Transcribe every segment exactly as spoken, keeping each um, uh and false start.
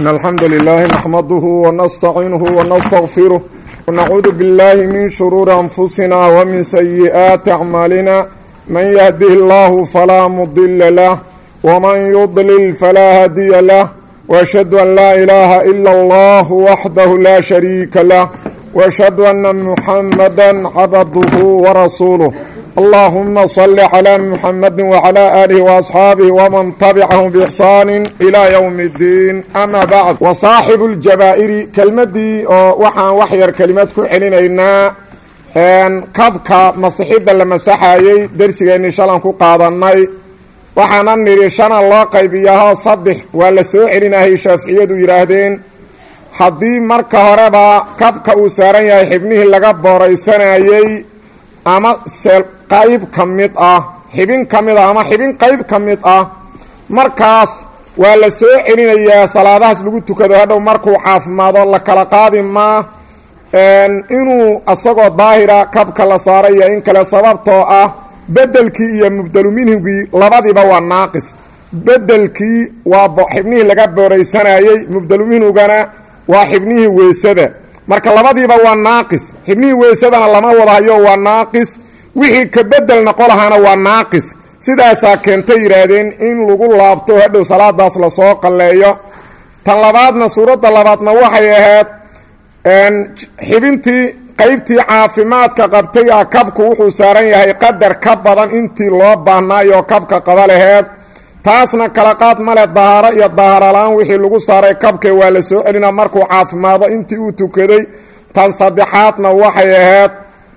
إن الحمد لله نحمده ونستعينه ونستغفره ونعوذ بالله من شرور أنفسنا ومن سيئات أعمالنا من يهده الله فلا مضل له ومن يضلل فلا هادي له وأشهد أن لا إله إلا الله وحده لا شريك له وأشهد أن محمدا عبده ورسوله اللهم صل على محمد وعلى آله وأصحابه ومن تبعهم بإحسان إلى يوم الدين أما بعد وصاحب الجبائر كلمتي وحان وحير كلمتكم علينا أن كبك مصحيب لما سحايي درسي إن شاء الله نكون قادناي وحانا نريشان الله قيبيها صدح ولا سوء علينا هي شافعية يراهدين haddii marka horeba kabka uu saaran yahay xibnihii laga booraysanayay ama seel qayb ka mid ah xibin ka mid ah ama xibin qayb ka mid ah markaas waa la soo celinayaa salaadahaas lagu tukado hadhow markuu caafimaado la kala qaadi ma inuu asagoo daahira kabka la saaray in kale sababtoo ah bedelkii iyo mubdalu minhigii labadiiba waa naaqis bedelkii waa xibnihii laga booraysanayay mubdalu minhigana waa xibnihii weesada marka labadiiba waa naaqis xibnihii weesadana lama wadahayo waa naaqis wixii ka bedel noqolahaana waa naaqis sidaasaa keentay yidhaahdeen in lagu laabto hadhow salaadaas lasoo qalleeyo tan labaadna suuradda labaadna waxay ahayd xibintii qaybtii caafimaadka qabtay ah kabku wuxuu saaran yahay qadar ka badan intii loo baahnaayoo kabka qaba laheed taasna kala qaad male dahaaro iyo dahaaralaan wixii lagu saaray kabkee waa la soo celinaa markuu caafimaado intii uu tukaday tan saddexaadna waxay ahayd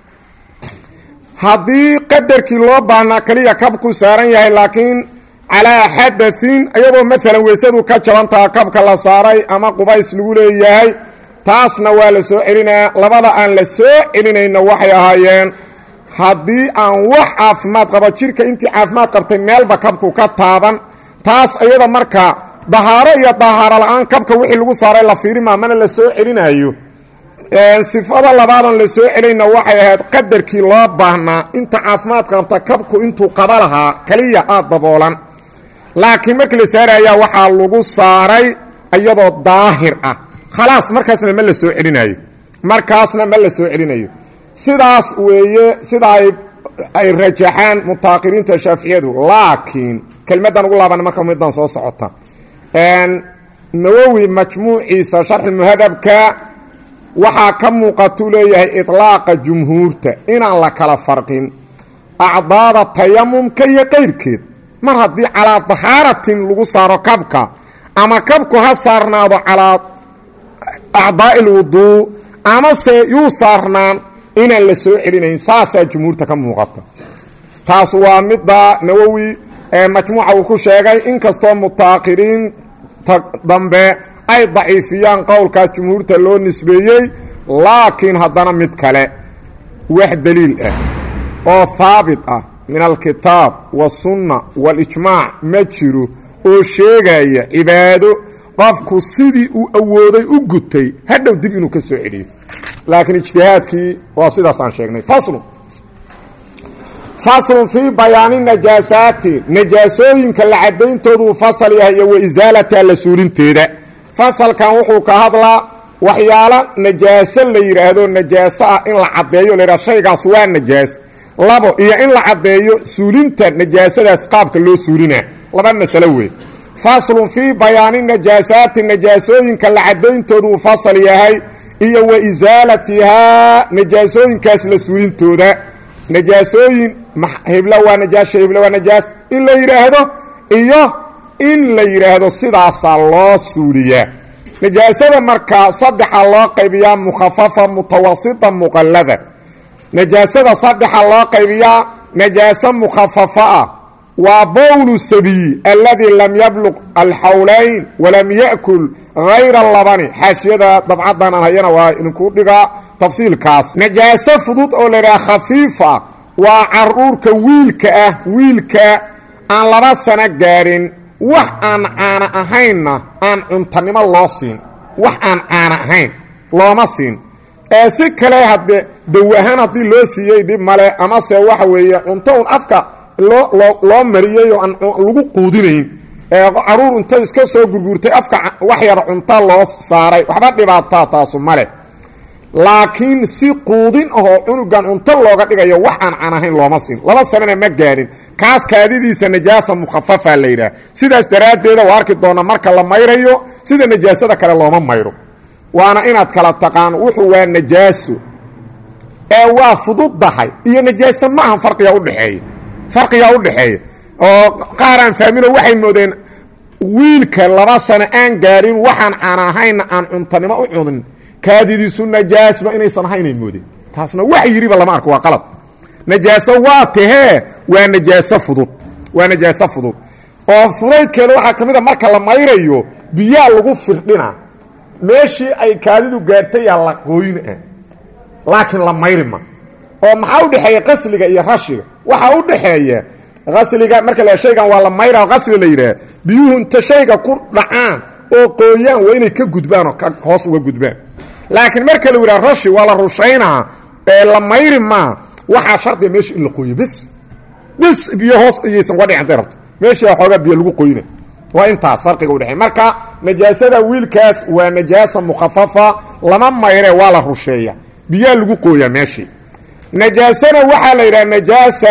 haddii qadarkii loo baahnaa keliya kabku saaran yahay laakiin calaa xadain iyadoo maalan weysadu ka jabantaha kabka la saaray ama qubays lagu leeyahay taasna waa la soo celinaa labada aan la soo celinayna waxay ahaayeen haddii aan wax caafimaad qabo jirka intii caafimaad qabtay meelba kabku ka taaban taas iyada marka dahaaro iyo dahaaro la-aan kabka wixii lagu saaray la fiirima mana la soo celinayo sifada labaadan la soo celinayna waxay ahayd qadarkii loo baahnaa inta caafimaad qabta kabku intuu qaba lahaa kaliya aad daboolan laakiin markii la saarayaa waxaa lagu saaray iyadoo daahir ah khalaas markaasna ma la soo celinayo markaasna ma la soo celinayo sidaas weeye sida ay ay rajaxaan mutaaqiriinta shaaficiyadu laakiin kelmadan ugu laaban marka midan soo socota een nawawi majmuuciisa sharx muhadabka waxa ka muuqato leeyahay itlaaqa jumhuurta inaan la kala farqin acdaada tayammumka iyo qaybkeed mar haddii calaa dahaaratin lagu saaro kabka ama kabku ha saarnaado calaa acdaa'il wuduu ama se yuu saarnaan inaan la soo celinayn saasaa jumhuurta ka muuqata taas waa midda nawowi ee majmuuca uu ku sheegay inkastoo mutaaqiriinta dambe ay daciifiyaan qowlkaas jumhuurta loo nisbeeyey laakiin haddana mid kale wax daliil ah oo haabit ah min alkitaab wasunna waalijmaac ma jiro oo sheegaya cibaado qofku sidii uu awooday u gutay hadhow dib inuu ka soo celiyo laakiin ijtihaadkii waa sidaas aan sheegnay faslu faslun fii bayaani najaasaati najaasooyinka la cadayntoodu fasal yahay iyo wa isaalata la suulinteeda fasalkan wuxuu ka hadlaa waxyaalo najaaso la yidhaahdo najaaso ah in la caddeeyo la yidhahdo shaygaas waa najaas labo iyo in la caddeeyo suulinta najaasadaas qaabka loo suulinaa laba masalo wey faslun fii bayaani najaasaati najaasooyinka la cadayntoodu fasal yahay iyo wa isaalatihaa najaasooyinkaas la suulintooda najaasooyin hebla waa najaasha hebla waa najaas in la yidhaahdo iyo in la yidhaahdo sidaasaa loo suuliyaa najaasada markaa saddexa loo qaybiyaa mukhafafa mutawasita muqallada najaasada saddexa loo qaybiyaa najaaso mukhafafa ah waa bowlu sabiyi alladii lam yabluq alxawlayn walam ya'kul hayra labani xaashiyada dabcadan aan hayana waa idinku dhigaa tafsiilkaas najaaso fudud oo la yidhaha khafiifa waa caruurka wiilka ah wiilka aan laba sano gaadhin wax aan caana ahaynna aan cuntanimo loo siin wax aan caana ahayn looma siin ee si kale haddee daw ahaan haddii loo siiyey dhib male amase waxa weeye cunto un afka loo loo loo mariyey oo aan lagu quudinayn ee caruur inta iska soo gurguurtay afka wax yar cunta loo saaray waxba dhibaataa taasu male laakiin si quudin ahoo cunugan cunto looga dhigayo wax aan can ahayn looma siin laba sanana ma gaarin kaas kaadidiisa najaasa mukhafafa la yidhaah sidaas daraaddeeda waa arki doona marka la mayrayo sida najaasada kale looma mayro waana inaad kala taqaan wuxuu waa najaaso ee waa fududdahay iyo najaaso ma ahan farqiga u dhexeeya farqiga u dhexeeya oo qaaraan fahmino waxay moodeen wiilka laba sano aan gaarin waxaan aan ahayna aan cuntanimo u cunin kaadidiisu najaasba inaysan ahaynay moodeen taasna wax yiriba lama arko waa qalad najaaso waa tahee waa najaaso fudud waa najaaso fudud oo fudaydkeeda waxaa ka mid a marka la mayrayo biyaa lagu firdhina meeshii ay kaadidu gaartay yaa la qooyin ah laakiin la mayrima oo maxaa u dhexeeya qasliga iyo rashiga waxaa u dhexeeya qasliga marka la shaygan waa la mayraa qasli la yidhaah biyuhu inta shayga ku dhacaan oo qooyaan waa inay ka gudbaan oo hoos uga gudbaan laakiin marka la yidhaha rashi waa la rushaynaa ee la mayri maa waxaa shardiga meesha in la qooyo bis bis biyo hoos iyaysan uga dhicin day rabto meesha xoogaa biyo lagu qoyna waa intaas farqiga u dhexeeya marka najaasada wiilkaas waa najaasa mukhafafa lama mayre waa la rusheeya biyaa lagu qooyaa meeshii najaasana waxaa la yidhaha najaasa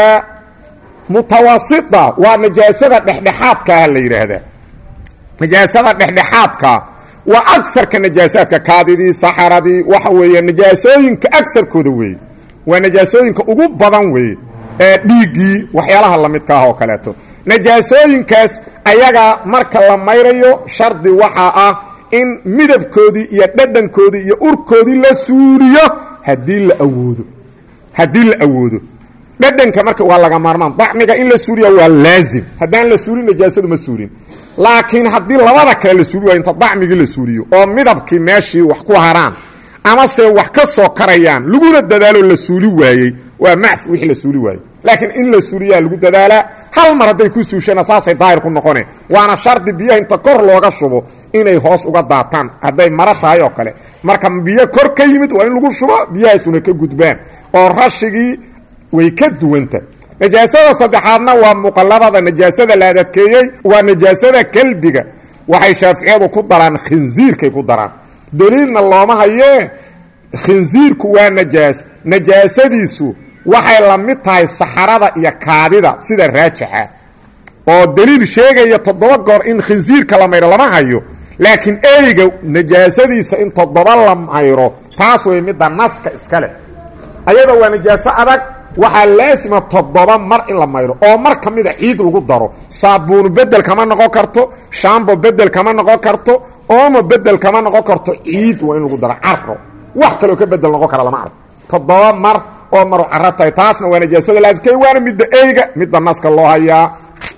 mutawasita waa najaasada dhexdhexaadkaa la yidhaahdaa najaasada dhexdhexaadka waa agarka najaasaadka kaadidii saxaradii waxa weeye najaasooyinka agarkooda weeye waa najaasooyinka ugu badan weeye ee dhiiggii waxyaalaha lamidka ah oo kaleeto najaasooyinkaas ayaga marka la mayrayo shardi waxaa ah in midabkoodii iyo dhadhankoodii iyo urkoodii la suuriyo haddii la awoodo haddii la awoodo dhadhanka marka waa laga maarmaan dacmiga in la suuriya waa laazim haddaan la suurin najaasadu ma suurin laakiin haddii labada kale la suuri waayo inta dacmigii la suuriyo oo midabkii meeshii wax ku haraan amase wax ka soo karayaan laguna dadaalo la suuli waayey waa macf wixii la suuli waayey laakiin in la suuriyaa lagu dadaalaa hal mar hadday ku suushana saasay daahir ku noqone waana shardi biyaha inta kor looga shubo inay hoos uga daataan hadday maro tahay oo kale marka biyo kor ka yimid waa in lagu shubo biyahaasuna ka gudbaan oo rashigii way ka duwanta najaasada saddexaadna waa muqalladada najaasada la adadkeeyey waa najaasada kelbiga waxay shaaficiyadu ku daraan khinsiirkay ku daraan daliilna looma hayee khinsiirku waa najaas najaasadiisu waxay la mid tahay saxarada iyo kaadida sida raajixa oo daliil sheegaya toddoba goor in khinsiirka la mayro lama hayo laakiin eyga najaasadiisa in toddoba la mayro taas way midda naska iskale ayada waa najaaso adag waxaa laasima toddoba mar in la mayro oo mar ka mida ciid lagu daro saabuun bedel kama noqon karto shambo bedel kama noqon karto oomo bedel kama noqon karto ciid waa in lagu daro carro wax kaloo ka bedel noqon kara lama arko toddoba mar oo maro carro tahay taasna waa najaasada laadkay waana midda eyga midda naska loo hayaa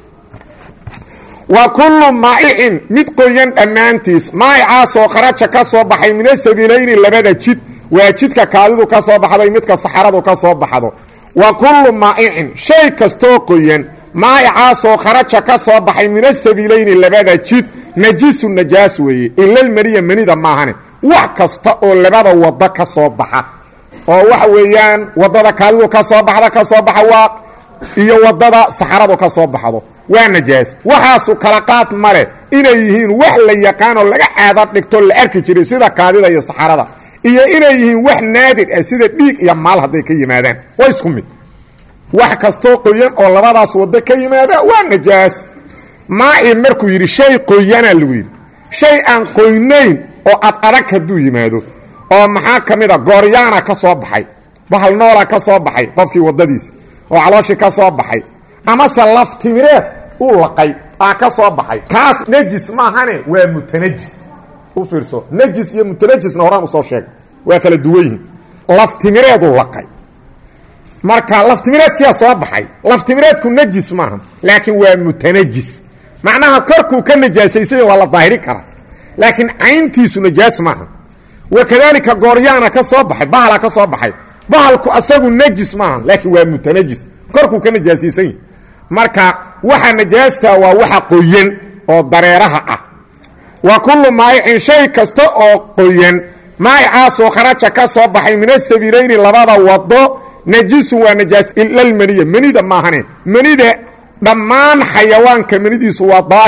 wa kullu maa'icin mid qoyan dhammaantiis maa'icaasoo kharaja ka soo baxay mina sabiilayni labada jid waa jidka kaadidu ka soo baxday midka saxaradu ka soo baxdo wa kullu maa'icin shay kastoo qoyan maa'icaasoo kharaja ka soo baxay mina sabiilayni labada jid najisu najaas weeye ilalmaniya manida maahane wax kasta oo labada waddo ka soo baxa oo waxa weeyaan waddada kaadidu ka soo baxda ka soo baxa waa iyo waddada saxaradu ka soo baxdo waa najaas waxaasu kala qaad male inay yihiin wax la yaqaanoo laga caado dhigto la arki jiray sida kaadida iyo saxarada iyo inay yihiin wax naadir ah sida dhiig iyo maal hadday ka yimaadaan waa isku mid wax kastoo qoyan oo labadaas waddo ka yimaada waa najaas maaci markuu yidhi shay qoyanaa lagu yidhi shay aan qoynayn oo ad adag hadduu yimaado oo maxaa ka mid a gooryaana ka soo baxay bahal noola ka soo baxay qofkii waddadiisa oo calooshii ka soo baxay amase laftimireed uu laqay aa ka soo baxay kaas najis maahane waa mutanajis u fiirso najis iyo mutanajisna horaan usoo sheegay waa kala duwan yihiin laftimireeduu laqay marka laftimireedkiyaa soo baxay laftimireedku najis maaha laakiin waa mutanajis macnaha korkuu ka najaasaysay waa la daahiri karaa laakiin cayntiisu najaas maaha wakadaalika gooryaana ka soo baxay bahala ka soo baxay bahalku asagu najis maaha laakiin waa mutanajis korkuu ka najaasaysan yahy marka waxa najaasta waa waxa qoyan oo dareeraha ah wa kullu maa'icin shay kasta oo qoyan maa'icaasoo kharaja ka soo baxay min asabiilayni labada waddo najisun waa najaas ilalmaniya manida maahane manida dhammaan xayawaanka manidiisu waa daahir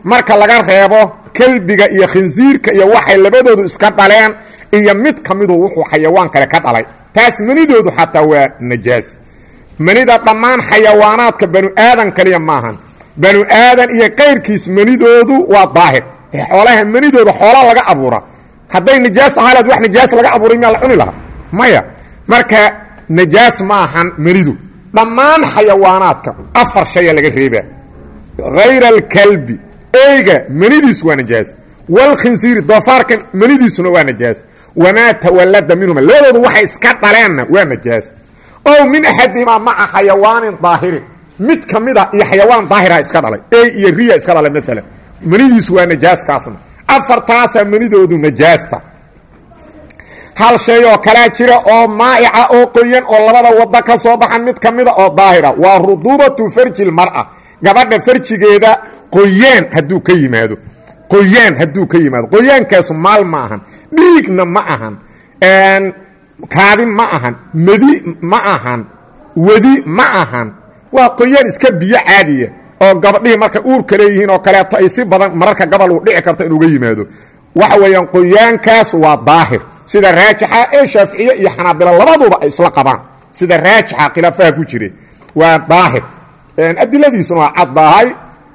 marka laga reebo kelbiga iyo khinsiirka iyo waxay labadoodu iska dhaleen iyo mid ka midu wuxuu xayawaan kale ka dhalay taas manidoodu xataa waa najaas manida dhammaan xayawaanaadka banu aadan kaliya maahan banu aadan iyo qayrkiis manidoodu waa daahir xoolaha manidooda xoolaa laga abuura hadday najaas ahaaleed wax najaas laga abuuray miyaa la cuni lahaa maya marka najaas maahan manidu dhammaan xayawaanaadka afar shaya laga reebaa hayra alkalbi eyga manidiisu waa najaas walkhinsiiri doofaarka manidiisuna waa najaas wamaa tawallada minhuma labadoodu waxay iska dhaleenna waa najaas ow min axadihimaa maca xayawaanin daahirin mid ka mida iyo xayawaan daahira iska dhalay ey iyo riya iska dhalay maalan manidiisu waa najaaskaasna afartaasaa manidoodu najaasta hal shay oo kalaa jira oo maa'ica oo qoyan oo labada wadda ka soo baxan mid ka mida oo daahira waa ruduubatu farji lmar'a gabadha farjigeeda qoyaan hadduu ka yimaado qoyaan hadduu ka yimaado qoyaankaasu maal ma ahan dhiigna ma ahan kaadin ma ahan madi ma ahan wadi ma ahan waa qoyaan iska biyo caadiya oo gabadhihii markay uurka leeyihiin oo kaleeto ay si badan mararka gabal uu dhici karto inuuga yimaado waxa weeyaan qoyaankaas waa daahir sida raajixa ee shaaficiye iyo xanaabila labaduba ay isla qabaan sida raajixa khilaafaha ku jire waa daahir adiladiisuna waa caddahay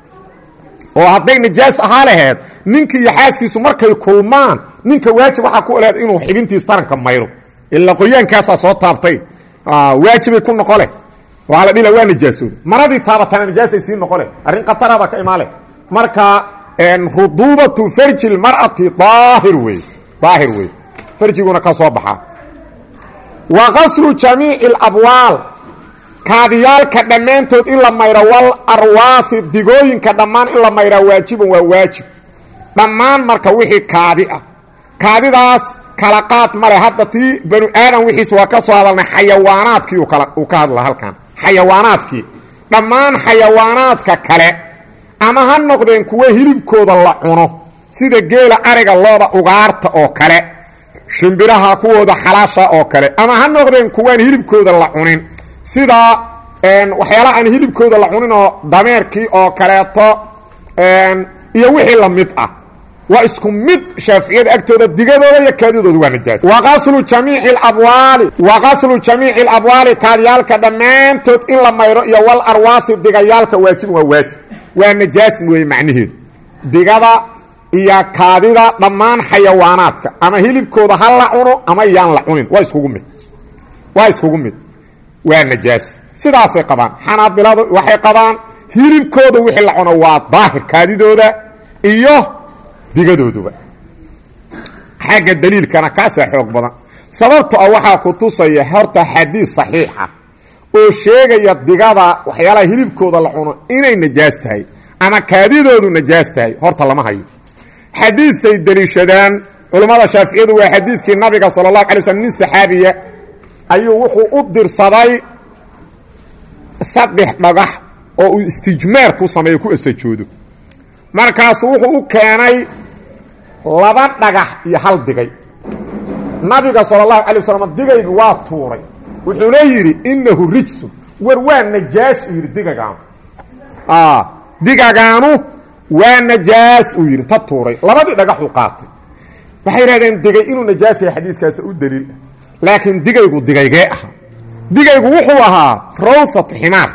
oo hadday najaas ahaa laheed ninka iyo xaaskiisu markay kulmaan ninka waajib waxaa ku leed inuu xibintiis taranka mayro ilaa qoyaankaasaa soo taabtay waajibay ku noqole waxaa la dhila waa najaasooda maradii taabatana najaasay sii noqole arrin khataraba ka imaale marka ruduubatu farji lmar'ati daahir wey daahir wey farjiguna ka soo baxaa wa qaslu jamiici alabwaal kaadiyaalka dhammaantood in la mayro wal arwaahi digooyinka dhammaan in la mayraa waajiban waa waajib dhammaan marka wixii kaadi ah kaadidaas kala qaad male hadda tii banu aadan wixiis waa ka soo hadalnay xayawaanaadkii uu ka hadla halkan xayawaanaadkii dhammaan xayawaanaadka kale ama ha noqdeen kuwa hilibkooda la cuno sida geela ariga looda ugaarta oo kale shimbiraha kuwooda xalaasha oo kale ama ha noqdeen kuwaan hilibkooda la cunin sida waxyaalaha aan hilibkooda la cunin oo dameerkii oo kaleeto iyo wixii la mid ah waa isku mid shaaficiyada agtooda digadooda iyo kaadidooda waa najaas waqaslu jamiici alabwaali waqaslu jamiici alabwaali kaadiyaalka dhammaantood in la mayro iyo wal arwaasi digayaalka waajib waa waajib waa najaas weeye macnaheedu digada iyo kaadida dhammaan xayawaanaadka ama hilibkooda ha la cuno ama yaan la cunin waa iskugu mid waa iskugu mid waa najaas sidaasay qabaan xanaabiladu waxay qabaan hilibkooda wixii la cuno waa daahir kaadidooda iyo digadooduba xagga daliilkana kaasaa xoog badan sababto ah waxaa ku tusaya horta xadiis saxiixa oo sheegaya digada waxyaalaha hilibkooda la cuno inay najaas tahay ama kaadidoodu najaas tahay horta lama hayo xadiisay daliishadaan culammada shaaficiyadu waa xadiidkii nabiga sala allahu alay waslm nin saxaabiya ayuu wuxuu u dirsaday saddex dhagax oo uu istijmaar ku sameeyo ku asajoodo markaasuu wuxuu u keenay laba dhagax iyo hal digay nabiga sala allahu calay wasalam digaygu waa tuuray wuxuuna yidhi innahu rijsun war waa najaas uu yidhi digagaanu digagaanu waa najaas uu yidhi ta tuuray labadii dhagaxuu qaatay waxay yidhahdeen digay inuu najaas yahay xadiiskaasi u daliil ah laakiin digaygu digaygee ahaa digaygu wuxuu ahaa rawhatu ximaar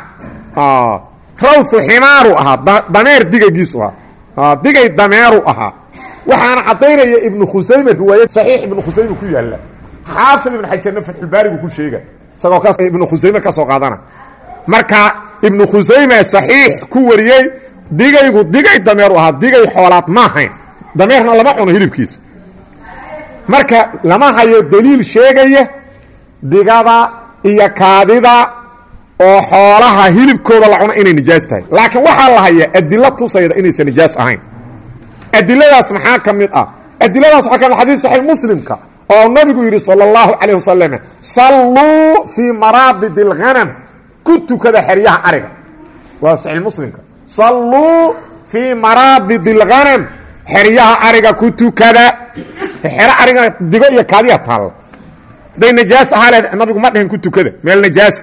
rawhu ximaaru ahaa dameer digaygiisu ahaa digay dameeru ahaa waxaana caddaynaya ibnu khusayme riwaayad saxiix ibnu khusayme ku yaalla xaafid ibn xajarna fatxulbaarigu ku sheega isagoo ka ibnu khusayme ka soo qaadana marka ibnu khusayme saxiix ku wariyey digaygu digay dameeru ahaa digay xoolaad ma ahayn dameerna lama cuno hilibkiisa marka lama hayo daliil sheegaya digada iyo kaadida oo xoolaha hilibkooda la cuno inay nijaas tahay laakiin waxaa la hayaa adilo tusayda inaysan nijaas ahayn adiladaas maxaa ka mid ah adiladaas waxaa ka mid xadiis saxiix muslimka oo nabigu yidhi sala allahu calayh wasalam salluu fii maraabid alghanam ku tukada xeryaha ariga waa saxiix muslimka salluu fii maraabid alghanam xeryaha ariga ku tukada xero ariga digo iyo kaadiya taalla hadday najaas ahaa leed nabigu ma dhihin ku tukada meel najaas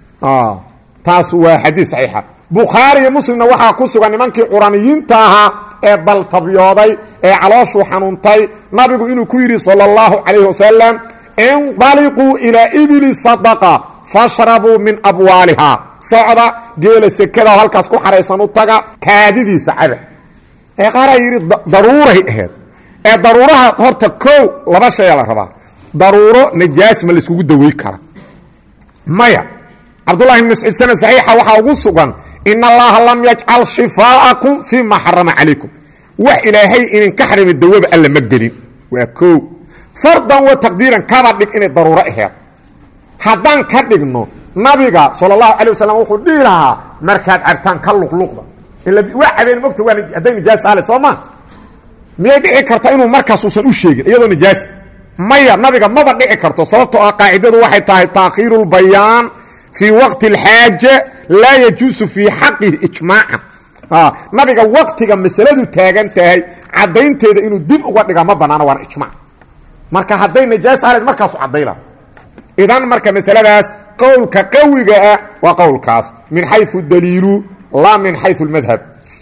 taas waa xadiis saxiixa bukhaari iyo muslimna waxaa ku sugan nimankii quraniyiinta ahaa ee daltabyooday ee calooshuu xanuuntay nabigu inuu ku yidhi sala allahu calayhi wasalam indaliquu ilaa ibili sadaqa fashrabuu min abwaalihaa socda geela sekada halkaas ku xaraysan u taga kaadidiisa caba ee qaaraa yidhi daruuray ahayd ee daruuraha horta kow laba shaya la rabaa daruuro najaas ma laiskugu dawey kara maya cabdullahi bn mascuud sanad saxiixa waxaa ugu sugan in allaha lam yajcal shifaa'akum fii ma xarama calaykum wax ilaahay idinka xarimi dawaba alla ma gelin waa kow fardan wa taqdiiran kaba dhig inay daruuro aheed haddaan ka dhigno nabiga sala allahu calay wasalam wuxuu dhihi lahaa markaad cabtaan ka luqluqda waa cabeen mogta waa hadday nijaas aale soo maa miyay dhici karta inuu markaas uusan u sheegin iyadoo nijaas maya nabiga maba dhici karto sababtoo ah qaacidadu waxay tahay taakhiiru lbayaan fii waqti alxaaja laa yajuusu fii xaqihi ijmaacan nabiga waqtiga masaladu taagan tahay caddaynteeda inuu dib uga dhiga ma banaano waana ijmac marka hadday najaas ahayd markaasu caddayla idan marka masaladaas qowlka qawiga ah waa qowlkaas min xayu daliilu laa min xayu lmadhab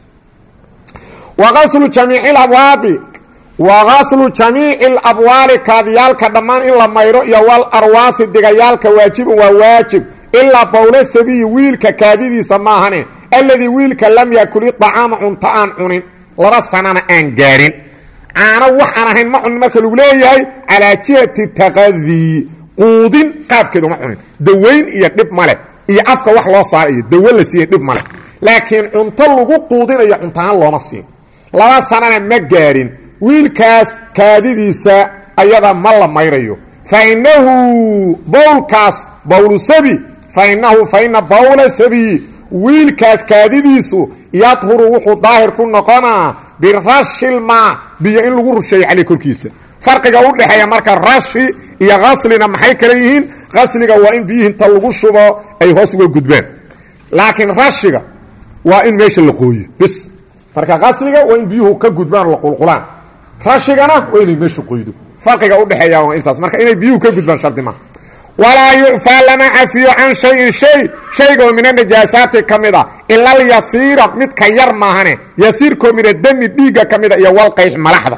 wagaslu jamiici labwaabi wagaslu jamiici alabwaali kaadiyaalka dhammaan in la mayro iyo wal arwaasi digayaalka waajibun waa waajib ilaa bowle sabiyi wiilka kaadidiisa maahane alladii wiilka lam yakuli طacaama cunto aan cunin laba sanana aan gaarin caano wax aan ahayn ma cunin marka lagu leeyahay calaa jihati taqadii quudin qaabkeedu ma cunin dawayn iyo dhib male iyo afka wax loo saara iyo dawo la siiya dhib male laakiin cunto lagu quudinayo cuntahaan looma siin laba sanana ma gaarin wiilkaas kaadidiisa ayada ma la mayrayo fainahu bowlkaas bowlu sabi fainahu faina bowla sabiyi wiilkaas kaadidiisu yadhuru wuxuu daahir ku noqonaa birashilmaa biyo in lagu rusheeyo caley korkiisa farqiga u dhexeeya marka rashi iyo kaslina maxay kala yihiin kasliga waa in biyihii inta lagu shubo ay hoos uga gudbaan laakiin rashiga waa in meesha la qooyo bis marka kasliga waa in biyuhu ka gudbaan la qulqulaan rashigana waa inay meesha qoydo farqiga u dhexeeya waa intaas marka inay biyuhu ka gudbaan shardi ma walaa yucfaa lama cafiyo can shayin shay shaygoo min anajaasaati ka mid a ila alyasiira midka yar maahane yasiirkoo min adami dhiigga ka mida iyo walqayx malaxda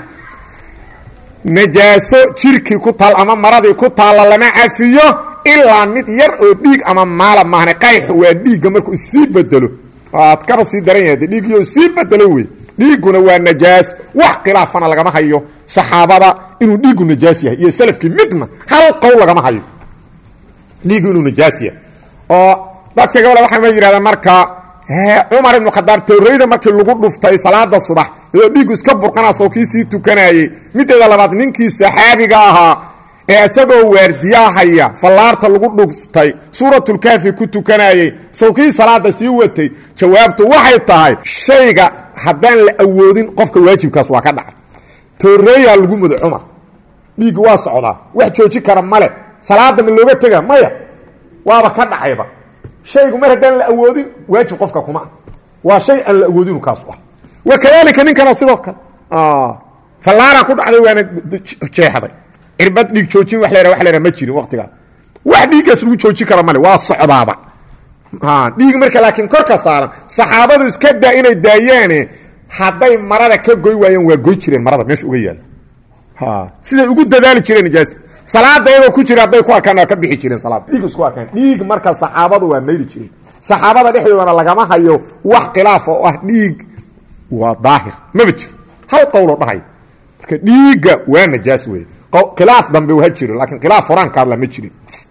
najaaso jirkii ku taal ama maradii ku taalla lama cafiyo ilaa mid yar oo dhiig ama maala maahane qayx waa dhiigga markuu isii bedelo aad kaba sii daran yahay dhiigiyo isii bedelo wey dhiigguna waa najaas wax khilaafana lagama hayo saxaabada inuu dhiiggu najaas yahay iyo salafkii midna hal qowl lagama hayo dhiiggu inuu najaas yahay oo dadka gabadha waxay ma yidhahdaan marka cumar ibnu khadaab towrayda markii lagu dhuftay salaada subax iyadoo dhiiggu iska burqanaasoo kii sii tukanayey mideeda labaad ninkii saxaabiga ahaa ee isagoo waardiyahaya fallaarta lagu dhuftay suuratulkaafi ku tukanayey sawkii salaada sii watay jawaabtu waxay tahay shayga haddaan la awoodin qofka waajibkaas waa ka dhacay towreeyaa lagu mudo cumar dhiiggu waa socdaa wax jooji kara male salaada ma looga tega maya waaba ka dhacayba shaygu mar haddaan la awoodin waajib qofka kuma ah waa shay aan la awoodinu kaas ah wakadalika ninkana sidoo kale fallaara ku dhacday waana jeexday cirbad dhiig joojin wax leeyahay wax leeyahay ma jirin waqtiga wax dhiigaas lagu jooji kara male waa socdaaba ha dhiig marka laakiin korka saaran saxaabadu iska daa inay daayaane hadday marada ka goy waayeen waa goy jireen marada meesha uga yaal ha siday ugu dadaali jireen nijaas salaada iyadoo ku jira hadday ku arkaan ka bixi jireen salaad dhiig isku arkaan dhiig marka saxaabadu waa mayli jireen saxaabada dhexdoodana lagama hayo wax khilaaf oo ah dhiig waa daahir maba jiro hal qowl oo dhahay marka dhiigga waa najaas weey khilaaf dambe waa jiro laakiin khilaaf horaan ka hadla ma jirin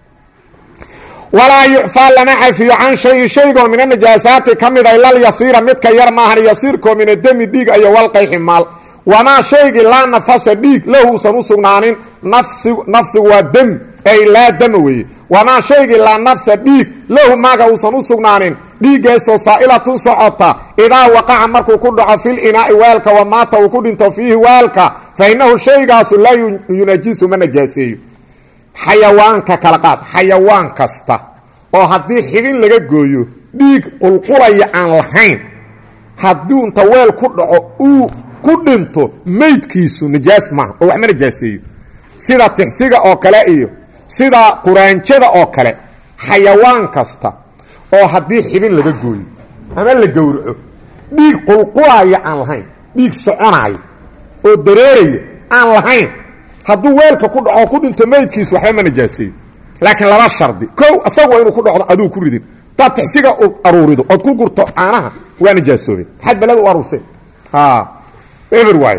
walaa yucfaa lama cafiyo can shayin shaygoo min anajaasaati ka mida ilal yasiira midka yar maahan yasiirkoo min adami dhiig iyo walqayxi maal wamaa shaygii laa nafasa dhiig lahu usan u sugnaanin nafsigu nafsigu waa demi ay laa dama weeye wamaa shaygii laa nafsa dhiig lahu maaga uusan u sugnaanin dhiiggaasoo saa'ilatun socota idaa waqaca markuu ku dhaco fil inaa'i waalka wa maata uu ku dhinto fiihi waalka fa innahu shaygaasu laa yunajisu ma najaaseeyo xayawaanka kala qaad xayawaan kasta oo haddii xibin laga gooyo dhiig qulqulaya aan lahayn hadduu inta weel ku dhaco uu ku dhinto maydkiisu najaas maaha oo wax ma najaaseeyo sida tixsiga oo kale iyo sida quraanjada oo kale xayawaan kasta oo haddii xibin laga gooyo ama la gowraco dhiig qulqulaya aan lahayn dhiig soconayo oo dareeraya aan lahayn hadduu weelka ku dhaco ku dhinto meydkiisu waxba ma najaaseeyo laakiin laba shardi kow asagu waa inuu ku dhacdo aduu ku ridin taad tixsiga u aruurido ood ku gurto caanaha waa najaasoobeen maxaad balada u aruurseen eber waayo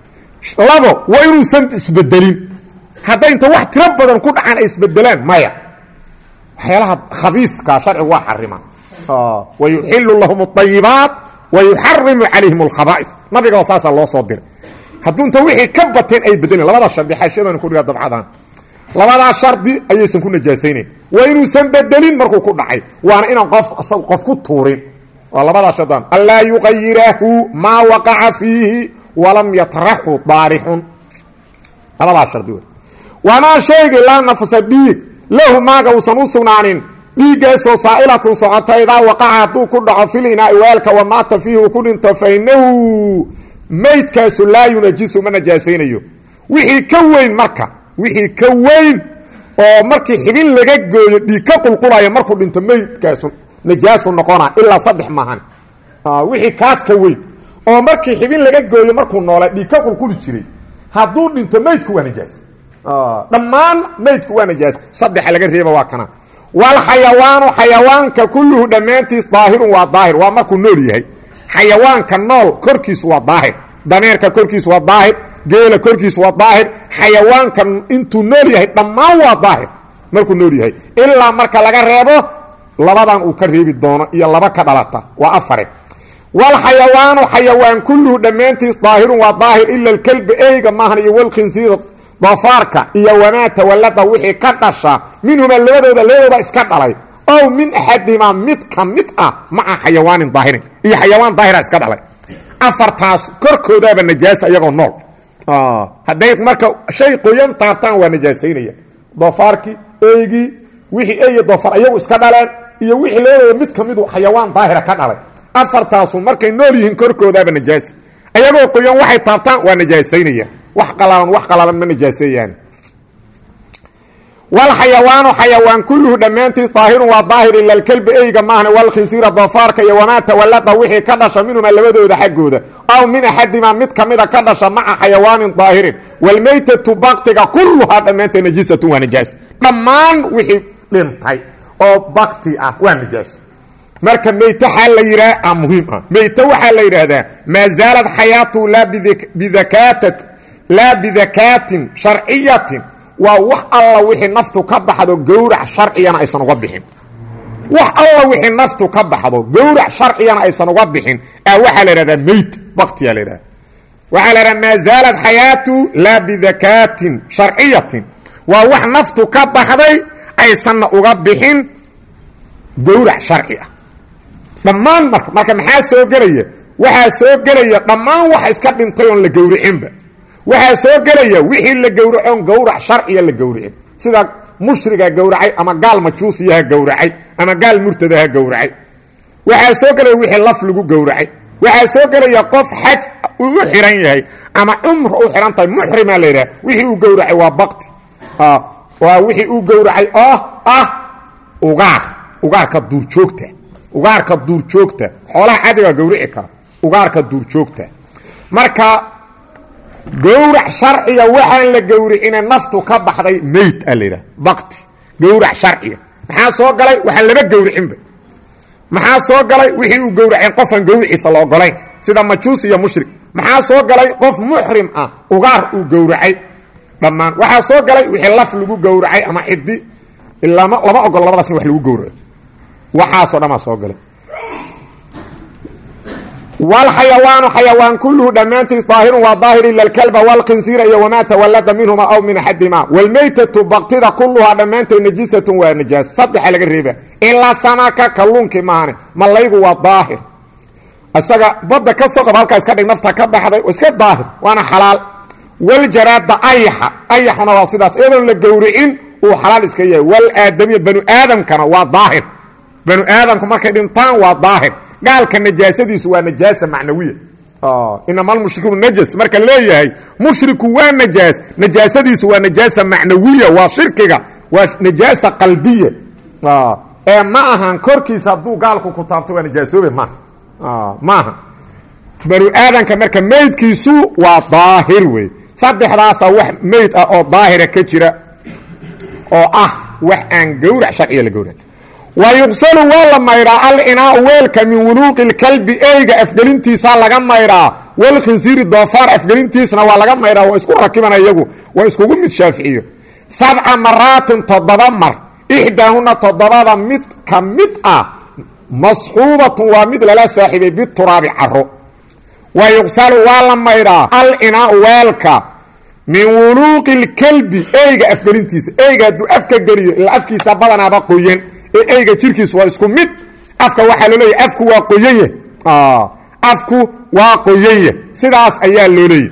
labo waa inuusan isbedelin hadday inta wax tiro badan ku dhacaan ay isbedelaan maya waxyaalaha khabiiska sharcigu waa xarima wayuxilu lahum اطayibaat wayuxarimu calayhim اlkhaba'is nabiga saasaa loo soo diray hadduu inta wixii ka bateen ay bedeleen labada shardi xaashiyadan ku dhiga dabcadan labadaa shardi ayaysan ku najaasaynayn waa inuusan bedelin markuu ku dhacay waana inaan qof qof ku tuurin waa labadaa shardan anlaa yuqayirahu maa waqaca fiihi walam yatraxu daarixun labadaa shardi wey wamaa shaygi laa nafsa dhiig lahu maaga uusan u sugnaanin dhiiggaasoo saa'ilatun socota idaa waqaca hadduu ku dhaco filinaa'i weelka wa maata fiihi uu ku dhinto fa innahu maydkaasu laa yunajisu ma najaasaynayo wixii ka weyn marka wixii ka weyn oo markii xibin laga gooyo dhiig ka qulqulaya markuu dhinto maydkaasu najaasu noqona ilaa saddex maahan wixii kaas ka weyn oo markii xibin laga gooyo markuu noolaa dhiig ka qulquli jiray hadduu dhinto maydku waa najaas dhammaan maydku waa najaas saddexa laga reeba waa kana walxayawaanu xayawaanka kulluhu dhammaantiis daahirun waa daahir waa markuu nool yahay xayawaanka nool korkiisu waa daahir dameerka korkiisu waa daahir geela korkiisu waa daahir xayawaanka intuu nool yahay dhammaan waa daahir markuu nool yahay ilaa marka laga reebo labadan uu ka reebi doono iyo laba ka dhalata waa afare walxayawaanu xayawaan kulluhu dhammaantiis daahirun waa daahir ila alkalbi eyga maahan iyo walkhinsiira doofaarka iyo wamaa tawallada wixii ka dhasha minhuma labadooda labadooda iska dhalay ow min axadihimaa mid ka mid ah maca xayawaanin daahirin iyo xayawaan daahira iska dhalay afartaas korkoodaaba najaasa iyagoo nool hadday marka shay qoyan taabtaan waa najaasaynaya doofaarkii eygii wixii ey doofaar iyagu iska dhaleen iyo wixii labadooda mid ka midu xayawaan daahira ka dhalay afartaasu markay nool yihiin korkoodaaba najaasa iyagoo qoyan waxay taabtaan waa najaasaynaya wax qalaalan wax qalaalan ma najaaseeyaan walxayawaanu xayawaan kulluhu dhammaantiis daahirun waa daahir ila alkalbi eyga maahne walkhinsiira doofaarka iyo wamaa tawallada wixii ka dhasha minhuma labadooda xaggooda aw min axadimaa mid ka mida ka dhasha maca xayawaanin daahirin walmaytatu baktiga kulluhaa dhammaanteed najiisatun waa najaas dhammaan wixii dhintay oo bakti ah waa najaas marka meyte xaa la yidhaha a muhiim ah meyte waxaa la yidhaahdaa maa zaalad xayaatuhu laa bidakaatat laa bidakaatin sharciyatin waa wax alla wixii naftu ka baxdo gowrac sharciyana aysan uga bixin wax alla wixii naftu ka baxdo gowrac sharciyana aysan uga bixin ah waxaa la yidhahdaa meyt baktiyaa la yidhahda waxaa la yidhahda maa zaalad xayaatu laa bidakaatin sharciyatin waa wax naftu ka baxday aysanna uga bixin gowrac sharci ah dhammaan marka marka maxaa soo gelaya waxaa soo gelaya dhammaan waxa iska dhintay oon la gowricinba waxaa soo gelaya wixii la gowracoon gowrac sharciya la gowricin sida mushriga gowracay ama gaal majuusiyaha gowracay ama gaal murtadaha gowracay waxaa soo gelaya wixii laf lagu gowracay waxaa soo gelaya qof xaj uu u xiran yahay ama cumra u xiran tahay muxrimaa la yidhaha wixii uu gowracay waa bakti waa wixii uu gowracay oo ah ugaar ugaarka duurjoogta ugaarka duurjoogta xoolaha cadigaa gowrici kara ugaarka duurjoogta marka gowrac sharciya waxaan la gowricina naftu ka baxday meyd a layidhaha bakti gowrac sharciya maxaa soo galay waxaan laba gowricinba maxaa soo galay wixii uu gowraceen qofaan gowriciisa la ogolayn sida majuus iyo mushrik maxaa soo galay qof muxrim ah ugaar uu gowracay dhammaan waxaa soo galay wixii laf lagu gowracay ama cidi ilama lama ogolo labadaas in wax lagu gowraco waxaasoo dhamaa soo galay walxayawaanu xayawaan kulluhu dhammaantiis daahirun waa daahir ila alkalba walkhinsiira iyo wamaa tawallada minhuma aw min axadihimaa walmaytatu baktida kulluhaa dhammaanteed najiisatun waa najaas saddexa laga reeba ilaa samaka kalluunkii maahane malaygu waa daahir isaga badda ka soo qab halkaa iska dhig nafta ka baxday iska daahir waana xalaal waljaraada ayaxa ayaxuna waa sidaas iyadoon la gowricin uu xalaal iska yahay walaadamiya banu aadamkana waa daahir banu aadamku markay dhintaan waa daahir gaalka najaasadiisu waa najaasa macnawiya inama almushrikuuna najas marka leeyahay mushriku waa najaas najaasadiisu waa najaasa macnawiya waa shirkiga waa najaasa qalbiya ee ma ahan korkiisa hadduu gaalku ku taabto waa najaasoobe maaha maaha banu aadanka marka meydkiisu waa daahir wey saddexdaasa wax meyd ah oo daahira ka jira oo ah wax aan gowrac sharciga la gowrac wa yuqsalu waa la mayraa al-inaau weelka min wuluuqi lkalbi eyga afgelintiisa laga mayraa walkhinsiiri doofaar afgelintiisna waa laga mayraa waa isku rakibana iyagu waa iskugu mid shaaficiyo sabca maraatin toddoba mar ixdaahuna toddobada mid ka mid ah masxuubatun waa mid lala saaxiibay bituraabi caro wa yuqsalu waa la mayraa al-inaau weelka min wuluuqi lkalbi eyga afgelintiisa eyga hadduu afka geliyo ilaa afkiisa badanaaba qoyan ee eyga jirkiisu waa isku mid afka waxaa loo leeyahy afku waa qoyanye afku waa qoyanye sidaas ayaa loo leeyay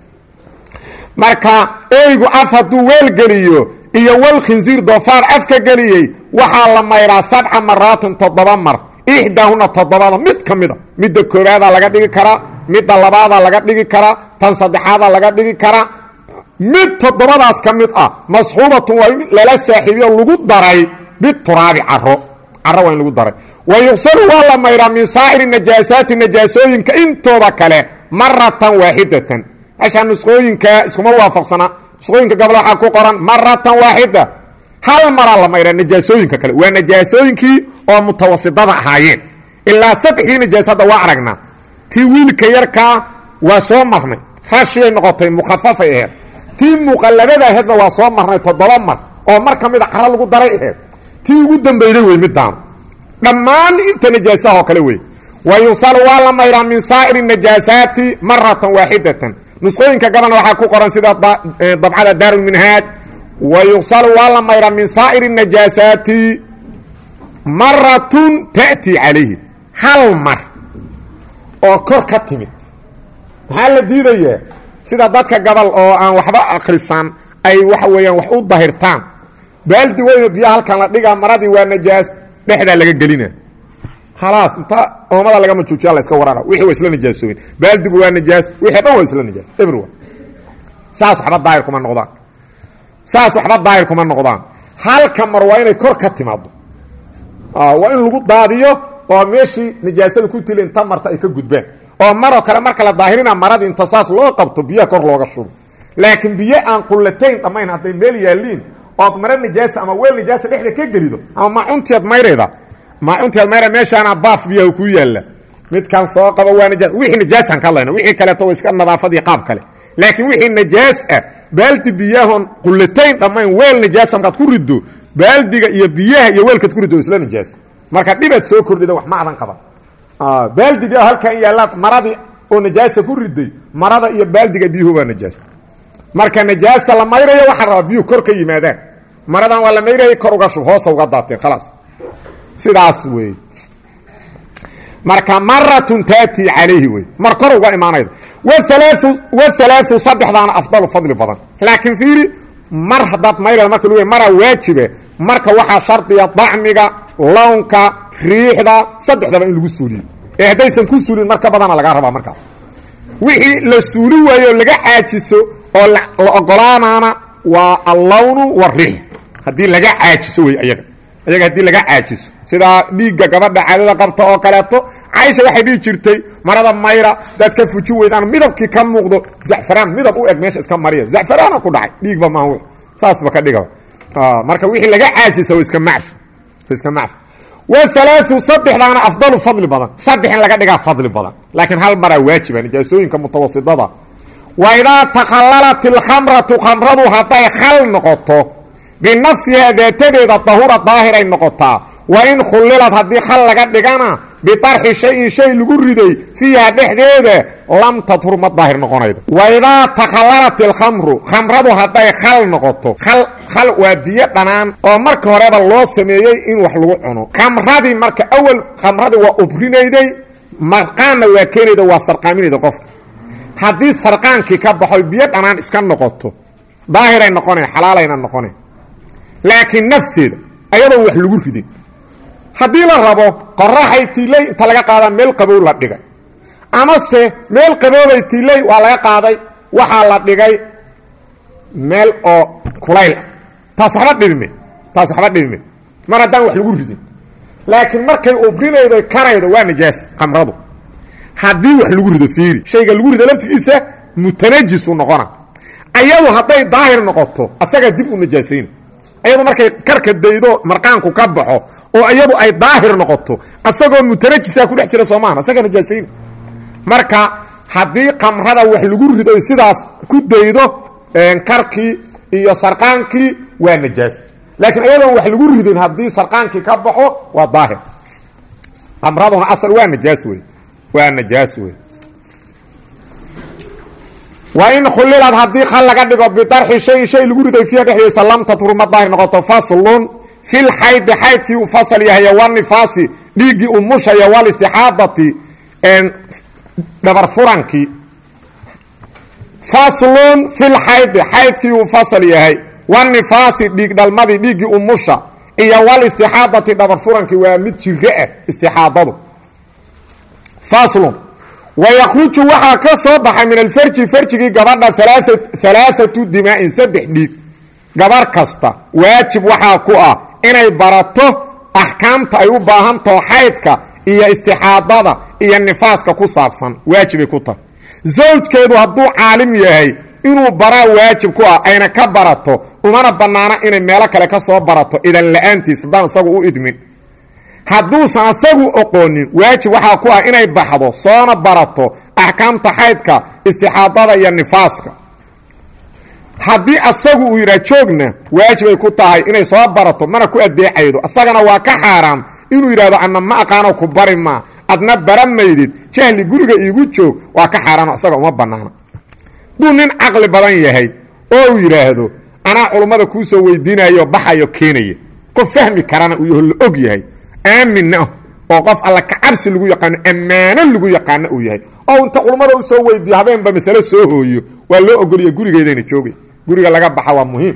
marka eygu af hadduu weel geliyo iyo wal khinsiir doofaar afka geliyey waxaa la mayraa sabca maraatin toddoba mar ixdaahuna toddobada mid ka mida midda koobaadaa laga dhigi karaa midda labaadaa laga dhigi karaa tan saddexaadaa laga dhigi karaa mid toddobadaas ka mid ah masxuubatun waa mid lala saaxiibiyo lagu daray bituraabi caro caro waa in lagu daray wa yuqsalu waa la mayraa min saa'iri najaasaati najaasooyinka intooda kale maratan waaxidatan meeshaa nusqooyinka iskuma waafaqsana nusqooyinka gobol waxaa ku qoran maratan waaxida hal maraa la mayraa najaasooyinka kale waa najaasooyinkii oo mutawasidada ahaayeen ilaa saddexdii najaasada waa aragnaa tii wiilka yarkaa waa soo marnay rashiyay noqotay mukhafafay aheed tii muqalladada aheedna waa soo marnay toddoba mar oo mar ka mida caro lagu daray aheed tii ugu dambeyday wey midaan dhammaan inta najaasaha oo kale wey wa yusalu waa la mayraa min saa'iri najaasaati maratan waaxidatan nusqooyinka gabalna waxaa ku qoran sida dabcada daarulminhaaj wa yuqsalu waa la mayraa min saa'iri najaasaati maratun ta'tii calayhi hal mar oo kor ka timid maxaa la diidayaa sida dadka gabal oo aan waxba akhrisan ay waxa weeyaan wax u dahirtaan baaldi weyno biyaha halkan la dhigaa maradii waa najaas dhexdaa laga gelina khalaas inta oomada laga majuujiya la iska waraara wixii waa isla najaasoobin baaldigu waa najaas wixii dhan waa isla najaas everyone saas waxba daahir kuma noqdaan saas waxba daahir kuma noqdaan halka mar waa inay kor ka timaado waa in lagu daadiyo oo meeshii najaasada ku tili inta marta ay ka gudbaan oo maroo kale marka la daahirina maradii inta saas loo qabto biyaha kor looga shubo laakiin biyo aan qullatayn dhammayn hadday meel yaaliin ood mara najaasa ama weel najaasa dhexda ka gelido ama maacuntiad mayrayda maacuntiad mayra meeshaana baaf biyaha ku yaalla midkan soo qaba waa najaas wixii najaasaan ka hadlayna wixii kaleeto waa iska nadaafad iyo qaab kale laakiin wixii najaas ah baaldi biyahoon qullatayn dhammayn weel najaasa markaad ku riddo baaldiga iyo biyaha iyo weelkaad ku riddo isla najaas marka dhibaad soo kordhida wax macdan qaba baaldiga halkan yaalaad maradii oo najaasa ku riday marada iyo baaldiga biyuhu waa najaas marka najaasta la mayrayo waxaa rabaa biyuhu kor ka yimaadaan maradan waa la mayrayay kor uga shub hoosa uga daateen khalaas sidaas wey marka maratun taati calayhi wey mar kor uga imaanayda waalaau waalaau saddexdaana afdalu fadli badan laakiin fiiri mar haddaad mayrada marka lagu maraa waajibe marka waxaa shardiya dacmiga lownka riixda saddexdaba in lagu suuliyo ee haddaysan ku suulin marka badana lagaa rabaa markaas wixii la suuli waayo laga caajiso oo la ogolaanaana waa allawnu wariix haddii laga caajiso wey ayaga ayaga haddii laga caajiso sidaa dhiigga gabadha caadada qabta oo kaleeto caaisha waxay dhihi jirtay marada mayra daad ka fuji weydaan midabkii ka muuqdo zacfaraan midab u eg meesha iska mariya zacfaraana ku dhacay dhiigba maaha saasba ka dhiga marka wixii laga caajisa waa iska macfi iska macfi waalaau saddexdaana afdalu fadli badan saddex in laga dhigaa fadli badan laakiin hal maraa waajiba najaasooyinka mutawasidada wa idaa takhallalat ilkhamratu khamradu hadday khal noqoto binafsihaa daatadeeda dahura daahiray noqotaa wa in khullilad haddii khal laga dhigana bitarxi shayin shay lagu riday fiiha dhexdeeda lam tadhur ma daahir noqonaydo wa idaa takhallalat ilkhamru khamradu hadday khal noqoto khal khal waa biyo dhanaan oo marka horeba loo sameeyey in wax lagu cuno khamradii marka awal khamradii waa ubrinayday marqaanna waa keenayda waa sarqaaminayda qofka haddii sarqaankii ka baxoy biyo dhanaan iska noqoto daahiray noqonay xalaalayna noqonay laakiin nafseeda ayadoon wax lagu ridin haddii la rabo qoraxay tiiley inta laga qaadaa meel qabow la dhigay amase meel qaboobay tiiley waa laga qaaday waxaa la dhigay meel oo kulayl ah taas waxba dhibime taas waxba dhibime mar haddaan wax lagu ridin laakiin markay ubrinaydo karaydo waa najaas khamradu haddii wax lagu rido fiiri shayga lagu rido laftigiisa mutanajisu noqona ayadu hadday daahir noqoto asaga dib u najaasayna ayadu markay karka daydo marqaanku ka baxo oo ayadu ay daahir noqoto asagoo mutanajisa ku dhex jira Soomaaliya asaga najaasayna marka haddii qamrada wax lagu rido sidaas ku daydo karkii iyo sarqaankii waa najaas laakiin ayadoo wax lagu ridin haddii sarqaankii ka baxo waa daahir qamraduna asal waa najaas wey waa najaas wey وإن خللت هدي خلق دغ بطرح شيء شيء لغو ريday fiya dhexdiisa lam tatur ma daahir noqoto faslun fil hayd haydki u fasal yahay wan nifasi dhigi umusha ya wal istihadati en dabar furanki faslun fil hayd haydki u fasal yahay wan nifasi dhig dalmadi dhigi umusha iyo wal istihadati dabar furanki waa mid jirga ah istihadadu faslun ويخرج وحا كسوبح من الفرج فرجي غبر ثلاثه ثلاثه دماء سدح ديق غبر كستا واجب وحا كو اني براتو احكامته اي u baahanto xaydka iyo istixaadada iyo nifaaska ku saabsan waajib ku ta zawjkeedu haduu caalim yahay inuu bara waajib ku ah ayna ka barato umana banaana inay meel kale ka soo barato idan la'aantiis dan isagu u idmin hadduu sanasagu aqoonin waajib waxa ku ah inay baxdo soona barato ahkaamta xaydka istixaadada iyo nifaaska haddii asagu uu yira joogna waajib ay ku tahay inay soo barato mana ku adeecaydo asagana waa ka xaraam inuu yiraahdo anna ma aqaano ku bari ma adna barameydid jahli guriga iigu joog waa ka xaraam asaga uma banaana duu nin aqli badan yahay oo yiraahdo ana culimada ku soo weydiinayo baxayo keenayo qof fahmi karana uu la og yahay آمنه وقف الله كعبس لغو يقان أمانا لغو يقان او يهي او انت علماء او سو ويدي هبين بمسألة سوهويو والله اقول يا قولي قيدين تشوغي قولي لغا بحوا مهم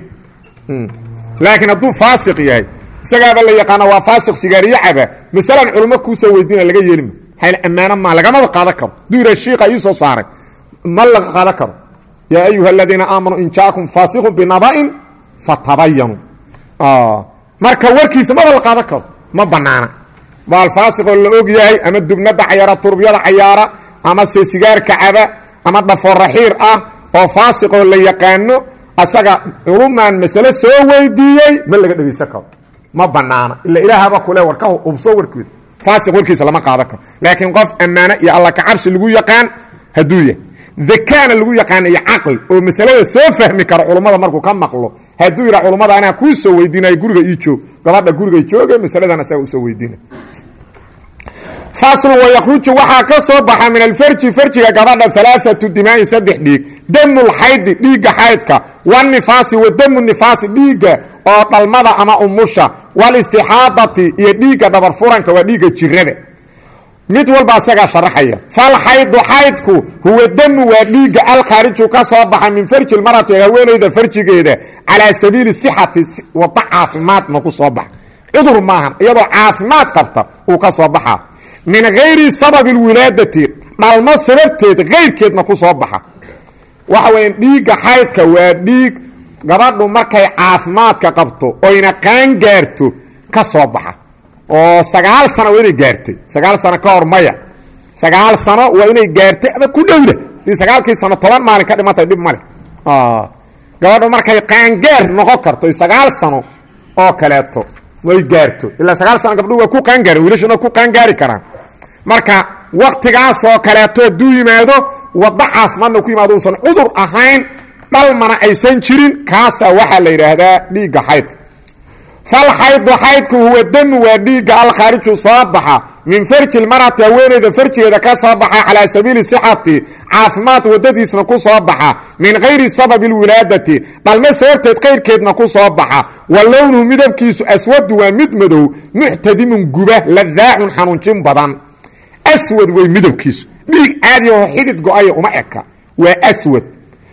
لكن ابدو فاسق يهي سيقاب الله يقان وفاسق سيقاري يعبا مثلا علماء كو سو ويدين لغا يلم حيال أمانا ما لغا ما بقى ذكر دور الشيخ يسو صارك ما لغا ذكر يا أيها الذين آمنوا إن جاءكم فاسق بنبأ فتبينوا آه marka warkiisa ma la qaadan karo ma banaana wal faasiq oo la og yahay ama dubnada ciyaara turbiyada ciyaara ama sigaarka caba ama dhafo raxiir ah oo faasiq oo la yaqaano asaga culumaan mas'ala soo weydiiyay ma laga dhageysan karo ma banaana illa ilaahaba kule warka uu soo warkiid faasiq warkiisa lama qaadan karo laakiin qof amaana iyo Allah ka cabsi lagu yaqaan haduuya ذكان لغو يقان اي عقل او مساله سو فهمي كار علمada markuu ka maqlo haduu ira culumada ana ku soo weydiinay guriga ii joog gabadha guriga ii jooga masaladan asaga soo weydiinay fasl wa yakhruj waxa ka soo baxa min al farji farjiga gabadha thalathatu dimaa saddex dhiig damul hayd dhiiga haydka wan nifasi wa damul nifasi dhiiga oo dhalmada ama umusha wal istihadati iyo dhiiga dabar furanka waa dhiiga jirrada mid walba asaga sharaxaya fal hayd haydku huwa dam wa dhiiga al kharij ka soo baxa min farji marati haweeneyda farjigeeda ala sabiil sihhati wa ta'afimat ma ku soo bax cudur maahan iyadoo caafimaad qabta uu ka soo baxa min geyri sabab wilaadati dhalma sababteed geyrkeed ma ku soo baxa waxa weyn dhiiga haydka waa dhiig gabadhu markay caafimaadka qabto oo ina qaan gaarto ka soo baxa oo sagaal sano way gaartay sagaal sano ka hor maya sagaal sano waa inay gaartay ama ku dhowda in sagaalkii sano toban maalin ka dhimatay dib male ah gabadhu markay qaan gaar noqon karto sagaal sano oo kaleeto way gaarto ila sagaal sano gabadhu waa ku qaan gaar wiilashuna ku qaan gaari karaan marka waqtigaas oo kaleeto duu yimaado wada caafimaad ku yimaado san cudur ahayn dhalmana aysan jirin kaasa waxa la yiraahdaa dhiiga hayd فالحيض حيضك هو الدم وديق الخارج صابحة من فرج المرأة وين فرج إذا كصابحة على سبيل الصحة عافمات ودتي سنكو صابحة من غير سبب الولادة بل ما سيرتت غير كيد نكو صابحة واللون مدبكيس أسود ومدمدو محتدي من قبه لذاع حنونشين بدن أسود ومدبكيس ديق عادي وحيدت قوية ومعكا وأسود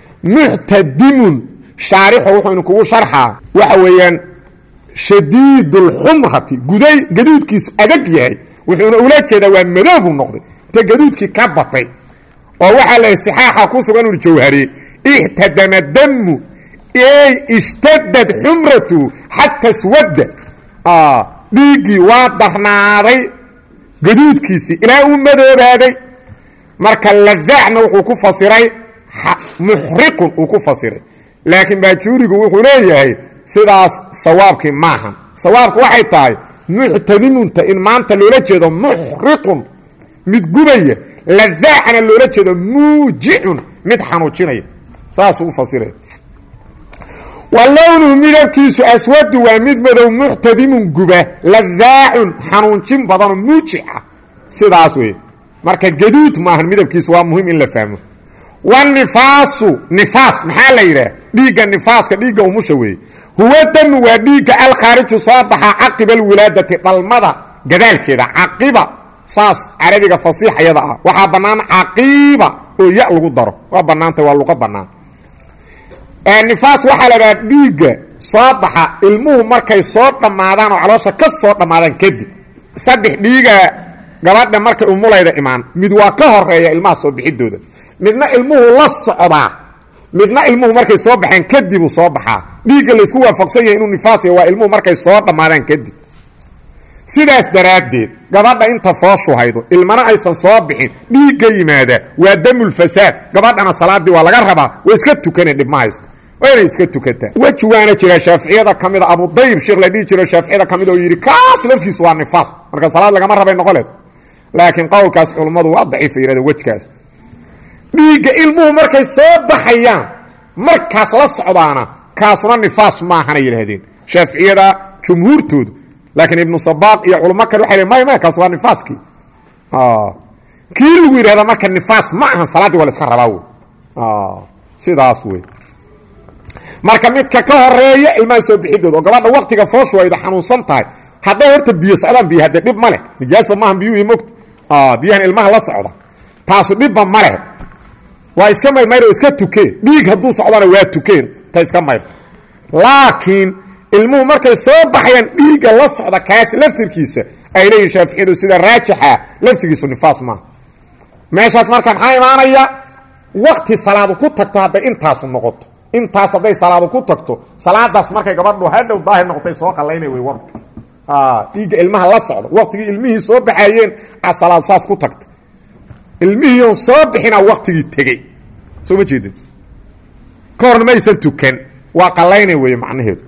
محتدي شارحه وحنكو شرحة وحويان شديد الحمرة جدي جدود كيس أدق ياي وحنا أولاد كذا ومراب النقد تجدود كي كبطي ووحل الصحاحة كوسو كانوا الجوهري اهتدم الدم اي اشتدت حمرته حتى اسود اه بيجي واضح ناري جدود كيسي الى أمده هذا marka ladacna wuxuu ku fasiray muxriqun uu ku fasiray laakiin baajuurigu wuxuu leeyahay sidaas sawaabkii maahan sawaabku waxay tahay muctadimunta in maanta loola jeedo muxriqun mid gubaya ladacna loola jeedo muujicun mid xanuujinaya saasuu u fasiray walownuhu midabkiisu aswadu waa mid madow muctadimun guba ladaacun xanuunjin badanoo muujica sidaas wey marka gaduud maahan midabkiisu waa muhiim in la fahmo wanifaasu nifaas maxaa la yidhaah dhiigga nifaaska dhiigga umusha weeye huwa damu waa dhiigga alkhaariju soo baxa caqiba alwilaadati dhalmada gadaalkeeda caqiba saas carabiga fasiix ayada ah waxaa bannaan caqiiba oo ya lagu daro waa bannaanta waa luqa bannaan nifaas waxaa la dhaha dhiigga soo baxa ilmuhu markay soo dhammaadaan oo caloosha ka soo dhammaadaan kadib saddex dhiiga gabadha markay umulayda imaan mid waa ka horeeya ilmaha soo bixidooda midna ilmuhu la socdaa midna ilmuhu markay soo baxeen kadib uu soo baxaa dhiigga laysku waafaqsan yahay inuu nifaas yahay waa ilmuhu markay soo dhammaadaan kadib sidaas daraaddeed gabadha inta fooshu haydo ilmana aysan soo bixin dhiigga yimaada waa damulfasaad gabadhana salaadii waa laga rabaa waa iska tukane dhib ma haysto waa inay iska tukataa weji waana jira shaaficiyada ka mida abudayib sheekh la dhihi jiro shaaficiyada ka mid oo yidhi kaas lafkiisu waa nifaas marka salaad lagama rabay noqoleed laakiin qowlkaas culummadu waa daciifa yidhahda wejkaas dhiigga ilmuhu markay soo baxayaan markaas la socdaana kaasuna nifaas maahana yidhaahdeen shaaficiyada jumhuurtoodu laakiin ibnu sabaaq iyo culamo kale waxay leeyihin may may kaas waa nifaaskii kii lagu yidhahda marka nifaas ma ahan salaaddii waa la iska rabaa wey sidaas wey marka midka ka horeeya ilmaha soo bixidooda oo gabadha waktiga fooshu ayda xanuunsan tahay hadday horta biyo socdaan biyo haddee dhib ma leh nijaasa maahan biyuhii mogta biyahan ilmaha la socda taasu dhibba ma leh waa iska mayrmayr oo iska tukeen dhiig hadduu socdana waa tukeen ta iska mayr laakiin ilmuhu markay soo baxayaan dhiigga la socda kaas laftirkiisa ay leeyihin shaaficiyadu sida raajixa laftigiisu nifaas maaha meeshaas marka maxaa imaanaya wakti salaadu ku tagto hadday intaasu noqoto intaas hadday salaadu ku tagto salaadaas markay gabadhu hadhow daahir noqotay soo qallaynay way war dhiigga ilmaha la socda waktigii ilmihii soo baxayeen a salaadu saas ku tagta ilmihii oon soo bixina waktigii tegey soo ma jeedin ka horna maysan tukan waa qallaynay weeye macnaheedu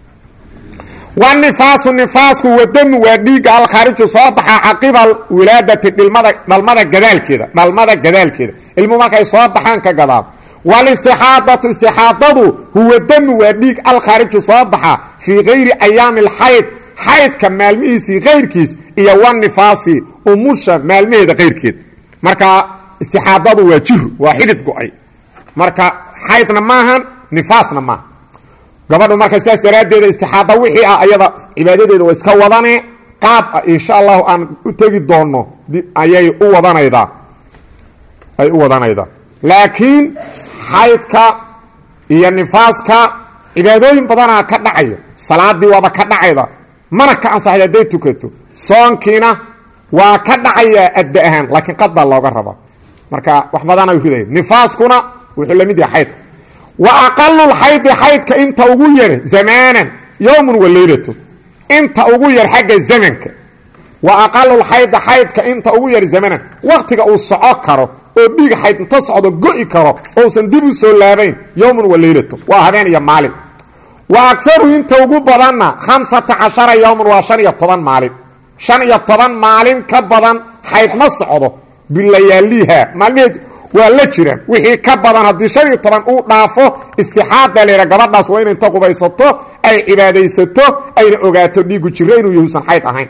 wanifaasu nifaasku wadamu waa dhiigga alkhaariju soo baxa caqiba wilaadati dhilmada dhalmada gadaalkeeda dhalmada gadaalkeeda ilmuhu markay soo baxaan ka gadaal waalistixaadatu istixaadadu huwa damu waa dhiig alkhaariju soo baxa fii gayri ayaami alxayd xaydka maalmihiisii kayrkiis iyo wanifaasi umusha maalmaheeda kayrkeed marka istixaadadu waa jiru waa xidid go-ay marka xaydna maahan nifaasna maaha gabadhu marka sidaas daraaddeeda istixaada wixii ah ayada cibaadadeeda waa iska wadane qaab ah insha allahu aan u tegi doonno ayay u wadanaydaa ay u wadanaydaa laakiin xaydka iyo nifaaska cibaadooyin badanaa ka dhacaya salaadii waaba ka dhacayda mana ka ansaxay hadday tukato soonkiina waa ka dhacayaa adda ahaan laakiin qadbaa looga rabaa marka wax badana riday nifaaskuna wuxuu la mid yahay xaydka wa aqalulxaydi xaydka inta ugu yar zamaanan yowmun wa leylatu inta ugu yar xagga zamanka wa aqalulxaydi xaydka inta ugu yar zamanan waktiga uu soco karo oo dhiig xayd inta socdo go'i karo ousan dib u soo laabayn yowmun wa leylatu waa habeen iyo maalin wa agaru inta ugu badanna khamsata cashara yowman waa shan iyo toban maalin shan iyo toban maalin ka badan xayd ma socdo bilayaaliha maalmeed waa la jiraan wixii ka badan haddii shan iyo toban uu dhaafo istixaada leera gabadhaas waa inay inta qubaysato ay cibaadaysato ayna ogaato dhiigu jiro inuu yahuusan xayd ahayn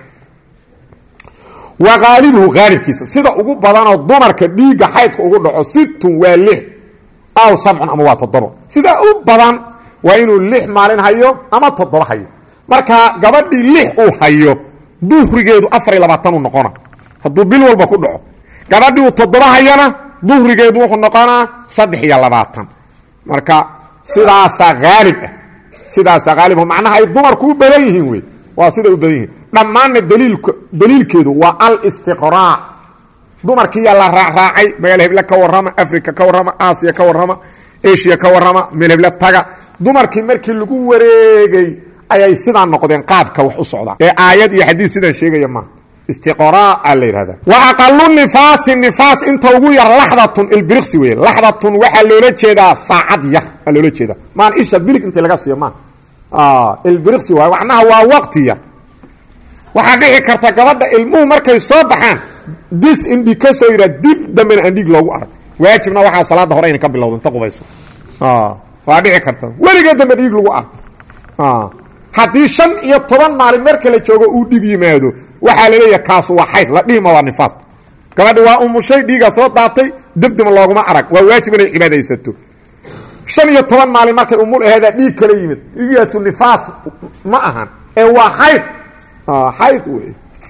wa haalibuhu haalibkiisa sida ugu badanoo dumarka dhiigga xaydka ugu dhaco sittun waa lix aw sabcun ama waa toddobo sida u badan waa inuu lix maalin hayo ama toddoba hayo marka gabadhii lix uu hayo duhrigeedu afar iyo labaatan uu noqona hadduu bil walba ku dhaco gabadhii uu toddoba hayana duhrigeedu wuxuu noqonaa saddex iyo labaatan marka sidaasaa haalib ah sidaasaa haalibah macnaha ay dumarku u badan yihiin wey waa siday u badan yihiin dhammaanna daliilk daliilkeedu waa alistiqraac dumarkiiyaa la raacraacay meel heble ka warrama africa ka warrama aasiya ka warrama asia ka warrama meel heble taga dumarkii markii lagu wareegay ayay sidaa noqdeen qaabka wax u socdaan ee aayad iyo xadiis sidaan sheegaya maaha istiqraa aa la yidhahdaa wa aqalu nifaasi nifaas inta ugu yar laxdatun ilbiriqsi weeye laxdatun waxaa loola jeedaa saacad yar aa loola jeedaa maan isha birig inta laga siiyo maa ilbiriqsi waay macnaha waa waqti yar waxaa dhici karta gabadha ilmuhu markay soo baxaan dis in dhiig ka soo yidhaa dib dambena aan dhiig loogu arag waajibna waxaa salaada hore ayna ka bilowda inta qubayso waa dhici karta weligeed dambe dhiig lagu arg haddii shan iyo toban maalin marka la joogo uu dhig yimaado waxaa laleeyahay kaasu waa xayd la dhihima waa nifaas gabadhi waa umushay dhiiga soo daatay debdima looguma arag waa waajib inay cibaadaysato shan iyo toban maalin markay umul aheedaa dhiig kala yimid dhiigaasu nifaas ma ahan ee waa xayd xayd wey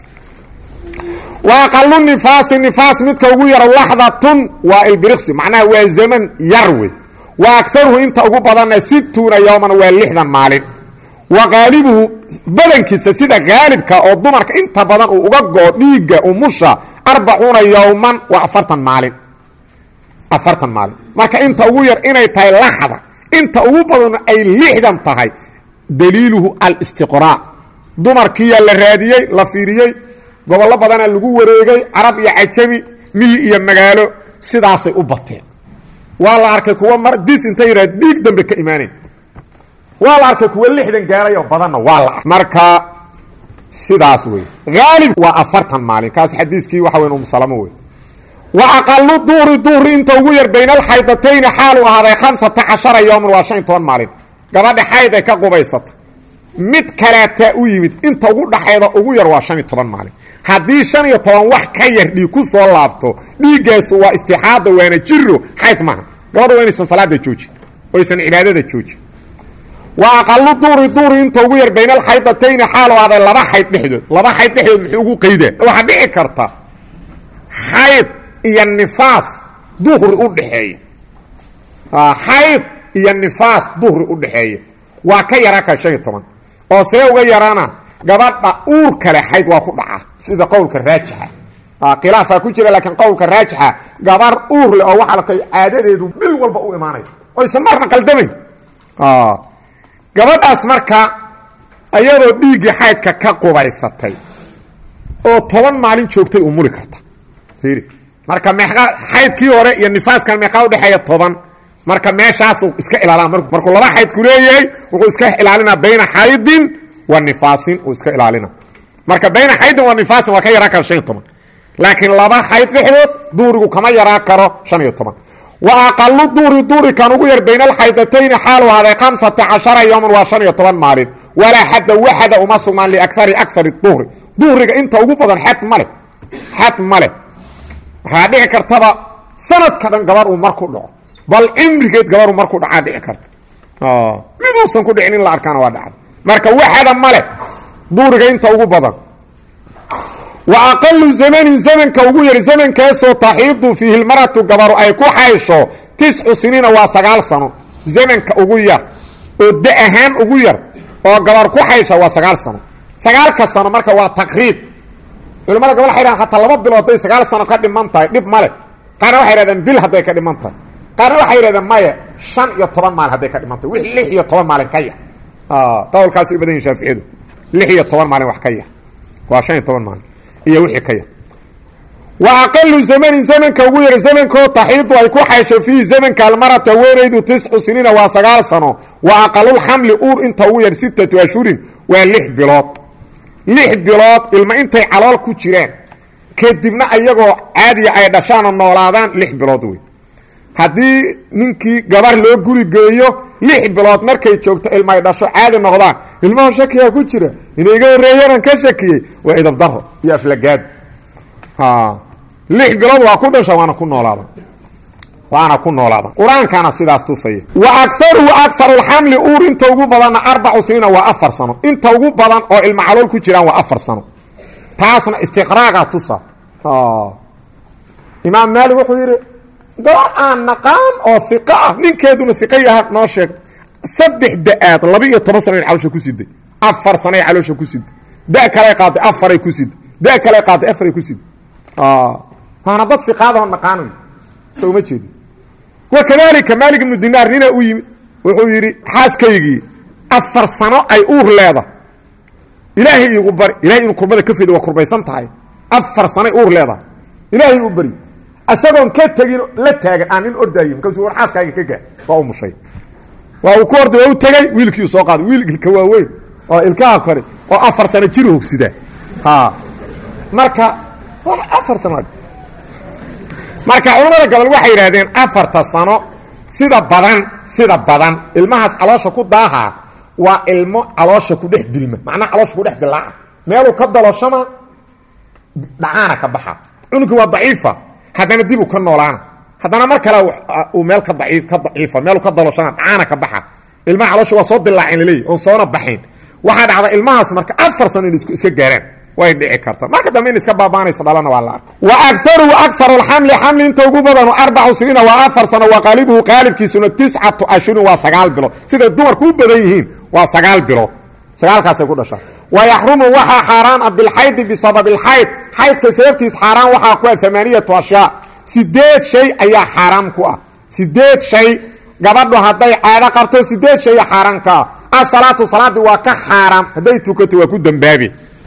wa aqalu nifaasi nifaas midka ugu yaro laxdatun waa ilbiriqsi macnaha waa zaman yar wey wa agaruhu inta ugu badanna situuna yowman waa lixdan maalin wa qaalibuhu badankiisa sida haalibka oo dumarka inta badan uu uga goo dhiigga umusha arbacuuna yowman waa afartan maalin afartan maalin marka inta ugu yar inay tahay laxda inta ugu badanna ay lixdan tahay daliiluhu alistiqraa dumarkiiyaa la raadiyey la fiiriyey gobollo badana lagu wareegay carab iyo cajabi miyi iyo magaalo sidaasay u bateen waa la arkay kuwa mar dis inta yidhaha dhiig dambe ka imaanayn waa la arkay kuwa lixdan gaaray oo badanna waa la arkay marka sidaas wey haalib waa afartan maalin kaas xadiiskii waxa weyn umusalamo wey wa aqalu duuri duuri inta ugu yar bayna alxaydatayni xaalu ahaaday khamsata cashara yowman waa shan iyo toban maalin gabadha xayd ay ka qubaysata mid kaleetaa u yimid inta ugu dhaxayda ugu yar waa shan iyo toban maalin haddii shan iyo toban wax ka yar dhiig ku soo laabto dhiiggaasu waa istixaada waana jiro xayd maaha gabadha waa inaysan salaada joojin oo aysan cibaadada joojin wa aqalu duuri duuri inta ugu yar bayna alxaydatayni xaalu ahaaday laba xayd dhexdood laba xayd dhexdood muxuu ugu qaydaa waxaa dhici karta xayd iyo nifaas duhri u dhexeeya xayd iyo nifaas duhri u dhexeeya waa ka yaraa ka shan iyo toban oo see uga yaraana gabadha uur kale xayd waa ku dhaca sida qowlka raajixa khilaafaa ku jira laakiin qowlka raajixa gabar uur leh oo waxaa lakay caadadeedu bil walba u imaanay oysan marna qaldamayn gabadhaas marka ayadoo dhiiggii xaydka ka qubaysatay oo toban maalin joogtay u muli karta fiiri marka meeqa xaydkii hore iyo nifaaskan meeqaa udhexeeya toban marka meeshaasuu iska ilaalaa markuu laba xayd ku leeyahay wuxuu iska ilaalinaa bayna xaydin wa nifaasin uu iska ilaalina marka bayna xaydin wa nifaasin waa ka yaraa karo shan iyo toban laakiin laba xayd dhexdood duurigu kama yaraa karo shan iyo toban wa aqalu duuri duuri kan ugu yar bayna alxaydatayni xaalu ahaaday khamsata cashara yowman waa shan iyo toban maalin walaa xadda waxada uma sugnaan liakari akari duhri duhriga inta ugu badan xad maleh xad ma leh waxaa dhici kartaba sanadka dhan gabar uu marku dhaco bal cimrigeed gabaru markuu dhacaa dhici karta miduusan ku dhicin in la arkaana waa dhacda marka waxada male duuriga inta ugu badan wa aqalu zamanin zamanka ugu yar zamankaasoo taxiidu fiihi lmaratu gabaru ay ku xaysho tiscu siniina waa sagaal sano zamanka ugu yar oo da ahaan ugu yar oo gabar ku xaysha waa sagaal sano sagaalka sano marka waa taqriib culamada gabal waxay dhahan hataa laba bilood hadday sagaal sano ka dhiman tahay dhib male qaarna waxay dhahdeen bil hadday ka dhiman tahay qaarna waxay yidhahdeen maya shan iyo toban maalin hadday ka dhiman tahay wix lix iyo toban maalin ka yar qowlkaasi u badan yihin shaaficiyadu lix iyo toban maalin wax ka yar waa shan iyo toban maalin iyo wixii ka yar wa aqalu zamanin zamanka ugu yar zamankoo taxiidu ay ku xaysho fiihi zamanka almarata haweenaydu tiscu siniina waa sagaal sano wa aqalulxamli uur inta ugu yar sittatu ashhurin waa lix bilood lix bilood ilma intay calool ku jiraan kadibna ayagoo caadiya ay dhashaan oo noolaadaan lix bilood wey haddii ninkii gabar loo guri geeyo lix bilood markay joogto ilma ay dhasho caadi noqdaan ilmaha shakiyaa ku jira inay iga horreeyanaan ka shakiyey waa idabdaro iyo aflagaado lix bilood waa ku dhasha waana ku noolaadan waana ku noolaadan qur-aankaana sidaas tusaya wa agaruhu agaru lxamli uur inta ugu badanna arbacu siniina waa afar sano inta ugu badan oo ilma calool ku jiraan waa afar sano taasna istiqraagaa tusa imaam maalik wuxuu yidhi gabar aan naqaan oo iqa ah ninkeeduna iqa yaha noo sheeg saddex da-aad laba iyo toban sano in caloosha ku siday afar sanoy caloosha ku siday da kaley qaaday afaray ku siday da kaley qaaday afaray ku siday waana dad iqaadaho naqaanayo so uma jeedi wakadalika maalik ibnu dinaar nina u yimid wuxuu yidhi xaaskaygii afar sano ay uur leeda ilaahay igu bari ilahay inuu kurbada ka fida waa kurbaysan tahay afar sano uur leedahay ilaahay u bari asagoon ka tagin la taagan aan in ordaayo markaas war xaaskaaga ka gaa waa u mushay waa uu ku orday oo u tagay wiilkii soo qaaday wiilka waaweyn oo ilkaha kore oo afar sano jir hogsida ha marka wax afar sano marka culimada gobol waxay yiraahdeen afarta sano sida badan sida badan ilmahaas caloosha ku daaha waa ilmo caloosha ku dhex dilma macna caloosha ku dhex dilaa meel uu ka dalashama dhaana ka baxa cunugu waa daciifa hadana dib u ka noolaana hadana mar kale uu meel ka daciif ka daciifa meel uu ka dalashana dhaana ka baxa ilmaha caloosha waa soo dilaacin leey oo soona baxin waxa dhacda ilmahaas marka afar sano in isku iska gaaraan way dhici kartaa marka dambe in iska baabaanayso dhalana waa la arko wa aktharu wa aktharu al-haml haml inta ugu badan arbaca siniina wa afar sano wa qalibuhu qalibkiisuna tis'atu ashhur wa sagaal bilo sida dumarku u badan yihiin waa sagaal bilo sagaalkaas ay ku dhashaa wa yahrumu waxa xaraan bil hayd bi sabab al hayd haydka sababtiis xaraan waxa ku thamaaniyatu ashya sideed shay ayaa xaraam ku ah sideed shay gabadhu haday caada qabto sideed shay xaraan ka as-salatu salatu wa ka xaraam haday tukato waa ku dambaabi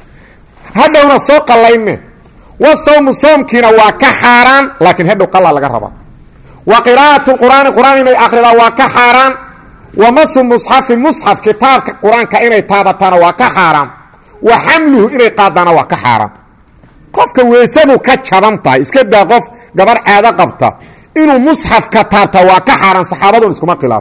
hadawna soo qalayne wasawmu soomkina waa ka xaraan laakiin hadaw qala laga raba wa qiraa'atu qur'aan qur'aan inay aqrida waa ka xaraan wa masu mushaf mushaf kitaabka quraanka inay taabatana waa ka xaraan wa hamluhu inay qaadana waa ka xaraan qofka weesadu ka jabantahay iska daa qof gabar caada qabta inuu mushaf ka taabta waa ka xaraan saxaabadu iskuma khilaaf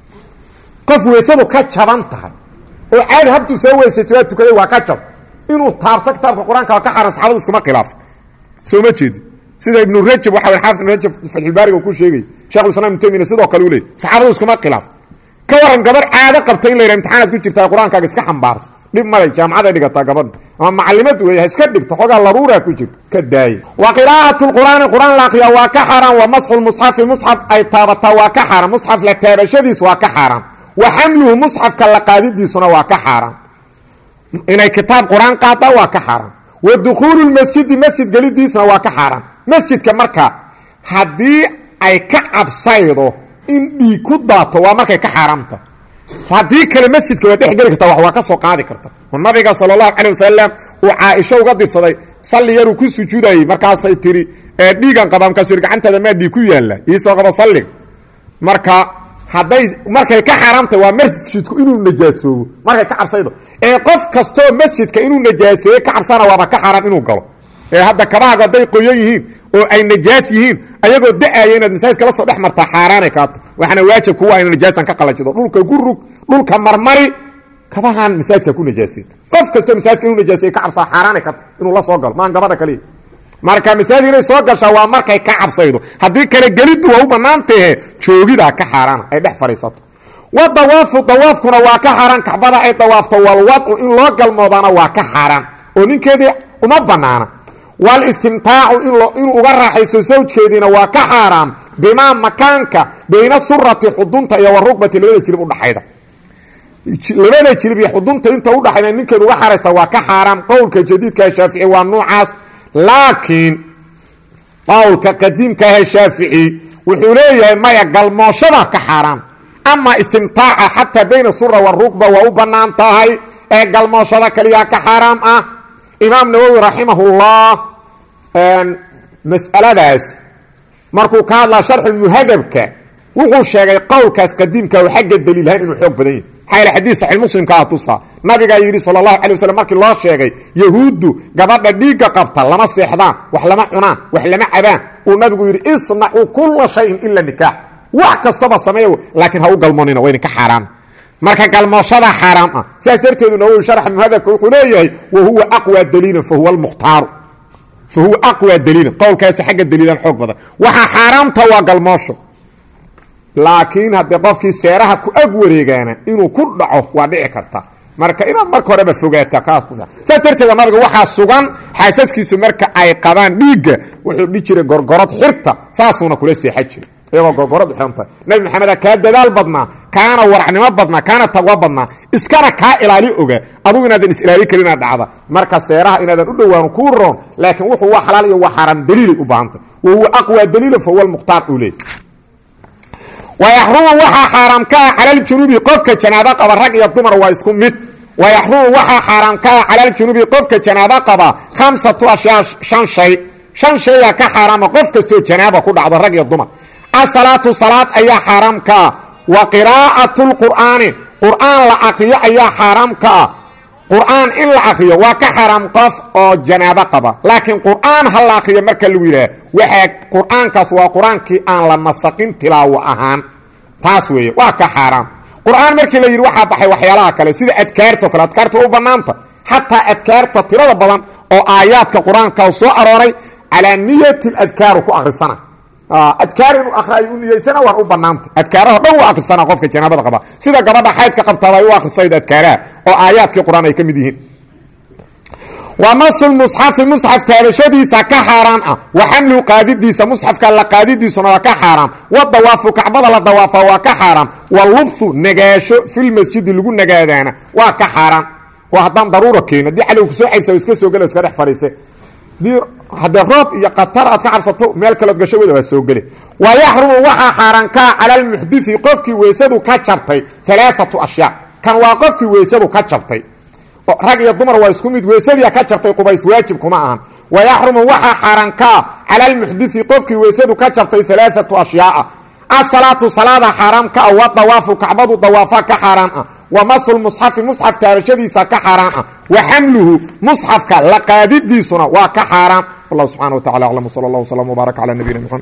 qof weesadu ka jabantahay oo caadi habtu soo weesatay waa tukaday waa ka jab inuu taabto kitaabka quraanka ka xaran saxaabadu iskuma khilaaf soo ma jeed sida ibn rajab waxa xaafid ibn rajab fathul baari uu ku sheegay sheekh islaam intaamina sidoo kale uu leeyahay saxaabadu iskuma khilaaf ka waran gabar caada qabtay in la yiraahdo imtixaanaad ku jirtaa quraanka iska xambaar dib malay jaamacada dhigata gabadh ama macallimad weey iska dhigto xogaa laruura ku jirto ka daay wa qiraa'atul qur'aan qur'aan la qiyaa waa ka xaran wa masxul mushaf mushaf ay taabata waa ka xaran mushaf la taabashadiis waa ka xaran wa hamluhu mushaf ka la qaadidiisuna waa ka xaran inay kitaab quraan qaata waa ka xaram wa dukhulul masjid masjid galidiisna waa ka xaram masjidka marka hadii ay ka cabsaydo in dhii ku daato waa markay ka xaramta hadii kale masjidka waa dhex gali karta wax waa ka soo qaadi karta nabiga sallallahu alayhi wasallam uu Aisha uga dirsaday salli yaru ku sujuuday markaas ay tiri ee dhiigan qabaan ka soo gacantada ma dhii ku yaala isoo qaba salli marka haday markay ka xaramta waa masjidku inuu najaasoobo markay ka cabsaydo ee qof kasto masjidka inuu najaaseeyo ka cabsana waa ka xaram inuu galo ee hadda kabaaga day qoyan yihiin oo ay najaas yihiin ayagoo daayay inaad masjidka la soo dhex martaa xaraanay ka waxana waajib ku waa in najaasan ka qalajido dhulka gurug dhulka marmari kabahan masjidka ku najaasay qof kasto masjidka inuu najaaseeyo ka cabsa xaraanay ka inuu la soo galo maan gabadha kaliya marka masjidka inay soo gasho waa markay ka cabsaydo hadii kale galidu waa u banaantay joogida ka xaraan ay dhex fariisato wa dawaafu dawaafkuna waa ka xaraan kaxbada ay dawaafto wal wad in loo galmoodana waa ka xaraan oo ninkeedii uma banaana wal istimtaacu in loo in uga raaxayso zawjkeedina waa ka xaraan bima makaanka bayna surrati xudunta iyo rukbati labada jilib u dhaxayda labada jilib iyo xudunta inta u dhaxayna ninkeedu uga xaraysta waa ka xaraan qowlka jadiidka Shaafici waa noocaas laakiin qowlka qadiimka ah Shaafici wuxuu leeyahay ma ya galmooshada ka xaraan ama istimtaaca hatta bayna surra wa rukba wa banaan tahay ee galmooshada kaliya ka xaraam ah imaam Nawawi rahimahullah an mas'aladaas markuu ka hadla sharh al-muhadabka wuxuu sheegay qowlkaas qadiimka oo xagga daliilhan inuu xoog badan yahay hayl xadiis sahih muslim ka tusa nabiga yiri sallallahu alayhi wasallam markii loo sheegay yahuudu gabadha dhiiga qabta lama seexdaan wax lama cunaan wax lama cabaan uu nabigu yiri isna'u kull shay'in illa nikah wax kastaba sameeyo laakiin ha u galmoonina way ka xaraan marka galmooshada xaraam ah saas darteedu Nawawi sharh muhadabka wuxuu leeyahay wa huwa aqwa dalil fa huwa al-mukhtar fa huwa aqwa dalil qowlkaas xagga daliilan xoog badan waxa xaraamta waa galmoosho laakiin hadda qofkii seeraha ku ag wareegana inuu ku dhaco waa dhici karta marka inaad marka horeba fogaata kaas ku saarteeda nabiga waxa sugan xaasaskiisu marka ay qabaan dhiiga wuxuu dhijire gorgorad xirta saasuna kula seexay jir iyagoo gorgorad xiranta nabi maxamed ka dadaal badna kaana waracnimo badna kaana taqwa badna iskana ka ilaali oga adigu inaad is ilaali karina dhacda marka seeraha inaad u dhawaan ku roon laakiin wuxuu waa xalaal iyo waa xaram daliil u baahanta oo aqwa daliil fa huwa al-muqtar ulay ويحرم وحا حرام كا على الجنوب قفك جنابه قبا رق يا دمر وا اسكو ميد wayaxrumu waxaa xaaraam ka ah cala aljunubi qofka janaabo qaba khamsatu ashyaa shan shay shan shaya ka xaaraama qof kastoo janaaba ku dhacdo rag iyo dumar asalaatu salaad ayaa xaaraam ka ah wa qiraa'atu lqur'aani qur'aan la aqriyo ayaa xaaraam ka ah qur'aan in la aqriyo waa ka xaaraam qof oo janaabo qaba laakiin qur'aan ha la aqriyo marka lagu yidhaah waxaa qur'aankaas waa qur-aankii aan la nasaqin tilaawo ahaan taas weeye waa ka xaaraam qur'aan markii la yidhi waxaa baxay waxyaalaha kale sida adkaarto kale adkaarta u bannaanta xataa adkaarta tirada badan oo aayaadka qur-aanka soo arooray calaa niyati adkaaru ku akrisana adkaar inuu akhriyo u niyeysana waa u bannaanta adkaaraha dhan waa akhrisana qofka janaabada qaba sida gabadha xaydka qabtaa ay u akhrisayd adkaaraha oo aayaadkii qur-aan ay ka mid yihiin wa masul musxafi musxaf taabashadiisa ka xaaraan ah wa xamlu qaadidiisa musxafka la qaadidiisuna waa ka xaaraam wa dawaafu kacbada la dawaafa waa ka xaaraam wa lubthu nagaasho fil masjidi lagu nagaadaana waa ka xaaraan waa haddaan daruura keeno haddii calow ku soo caybsa iska soo gela iska dhex fadhiise dii haddee roob iyo qatar aad ka cabsato meel kaleod gasho wada waa soo gele wa yaxrumu waxaa xaaraan kaa cala almuxdii qofkii weysadu ka jabtay alaaatu ashyaa kan waa qofkii weysadu ka jabtay rag iyo dumar waa isku mid weysadii ka jabtay qubays waajib kuma ahan wa yaxrumu waxaa xaaraan kaa cala almuxdii qofkii weysadu ka jabtay alaaatu ashyaaa asalaatu salaada xaaraam ka ah wa dawaafu kacbadu dawaafa ka xaaraan ah wa masul musxafi musxaf taabashadiisa ka xaaraan ah wa xamluhu musxafka la qaadidiisuna waa ka xaaraan wallahu subxana wa tacala aclam sala allah wslam wbaarak cala nabiyina mxamed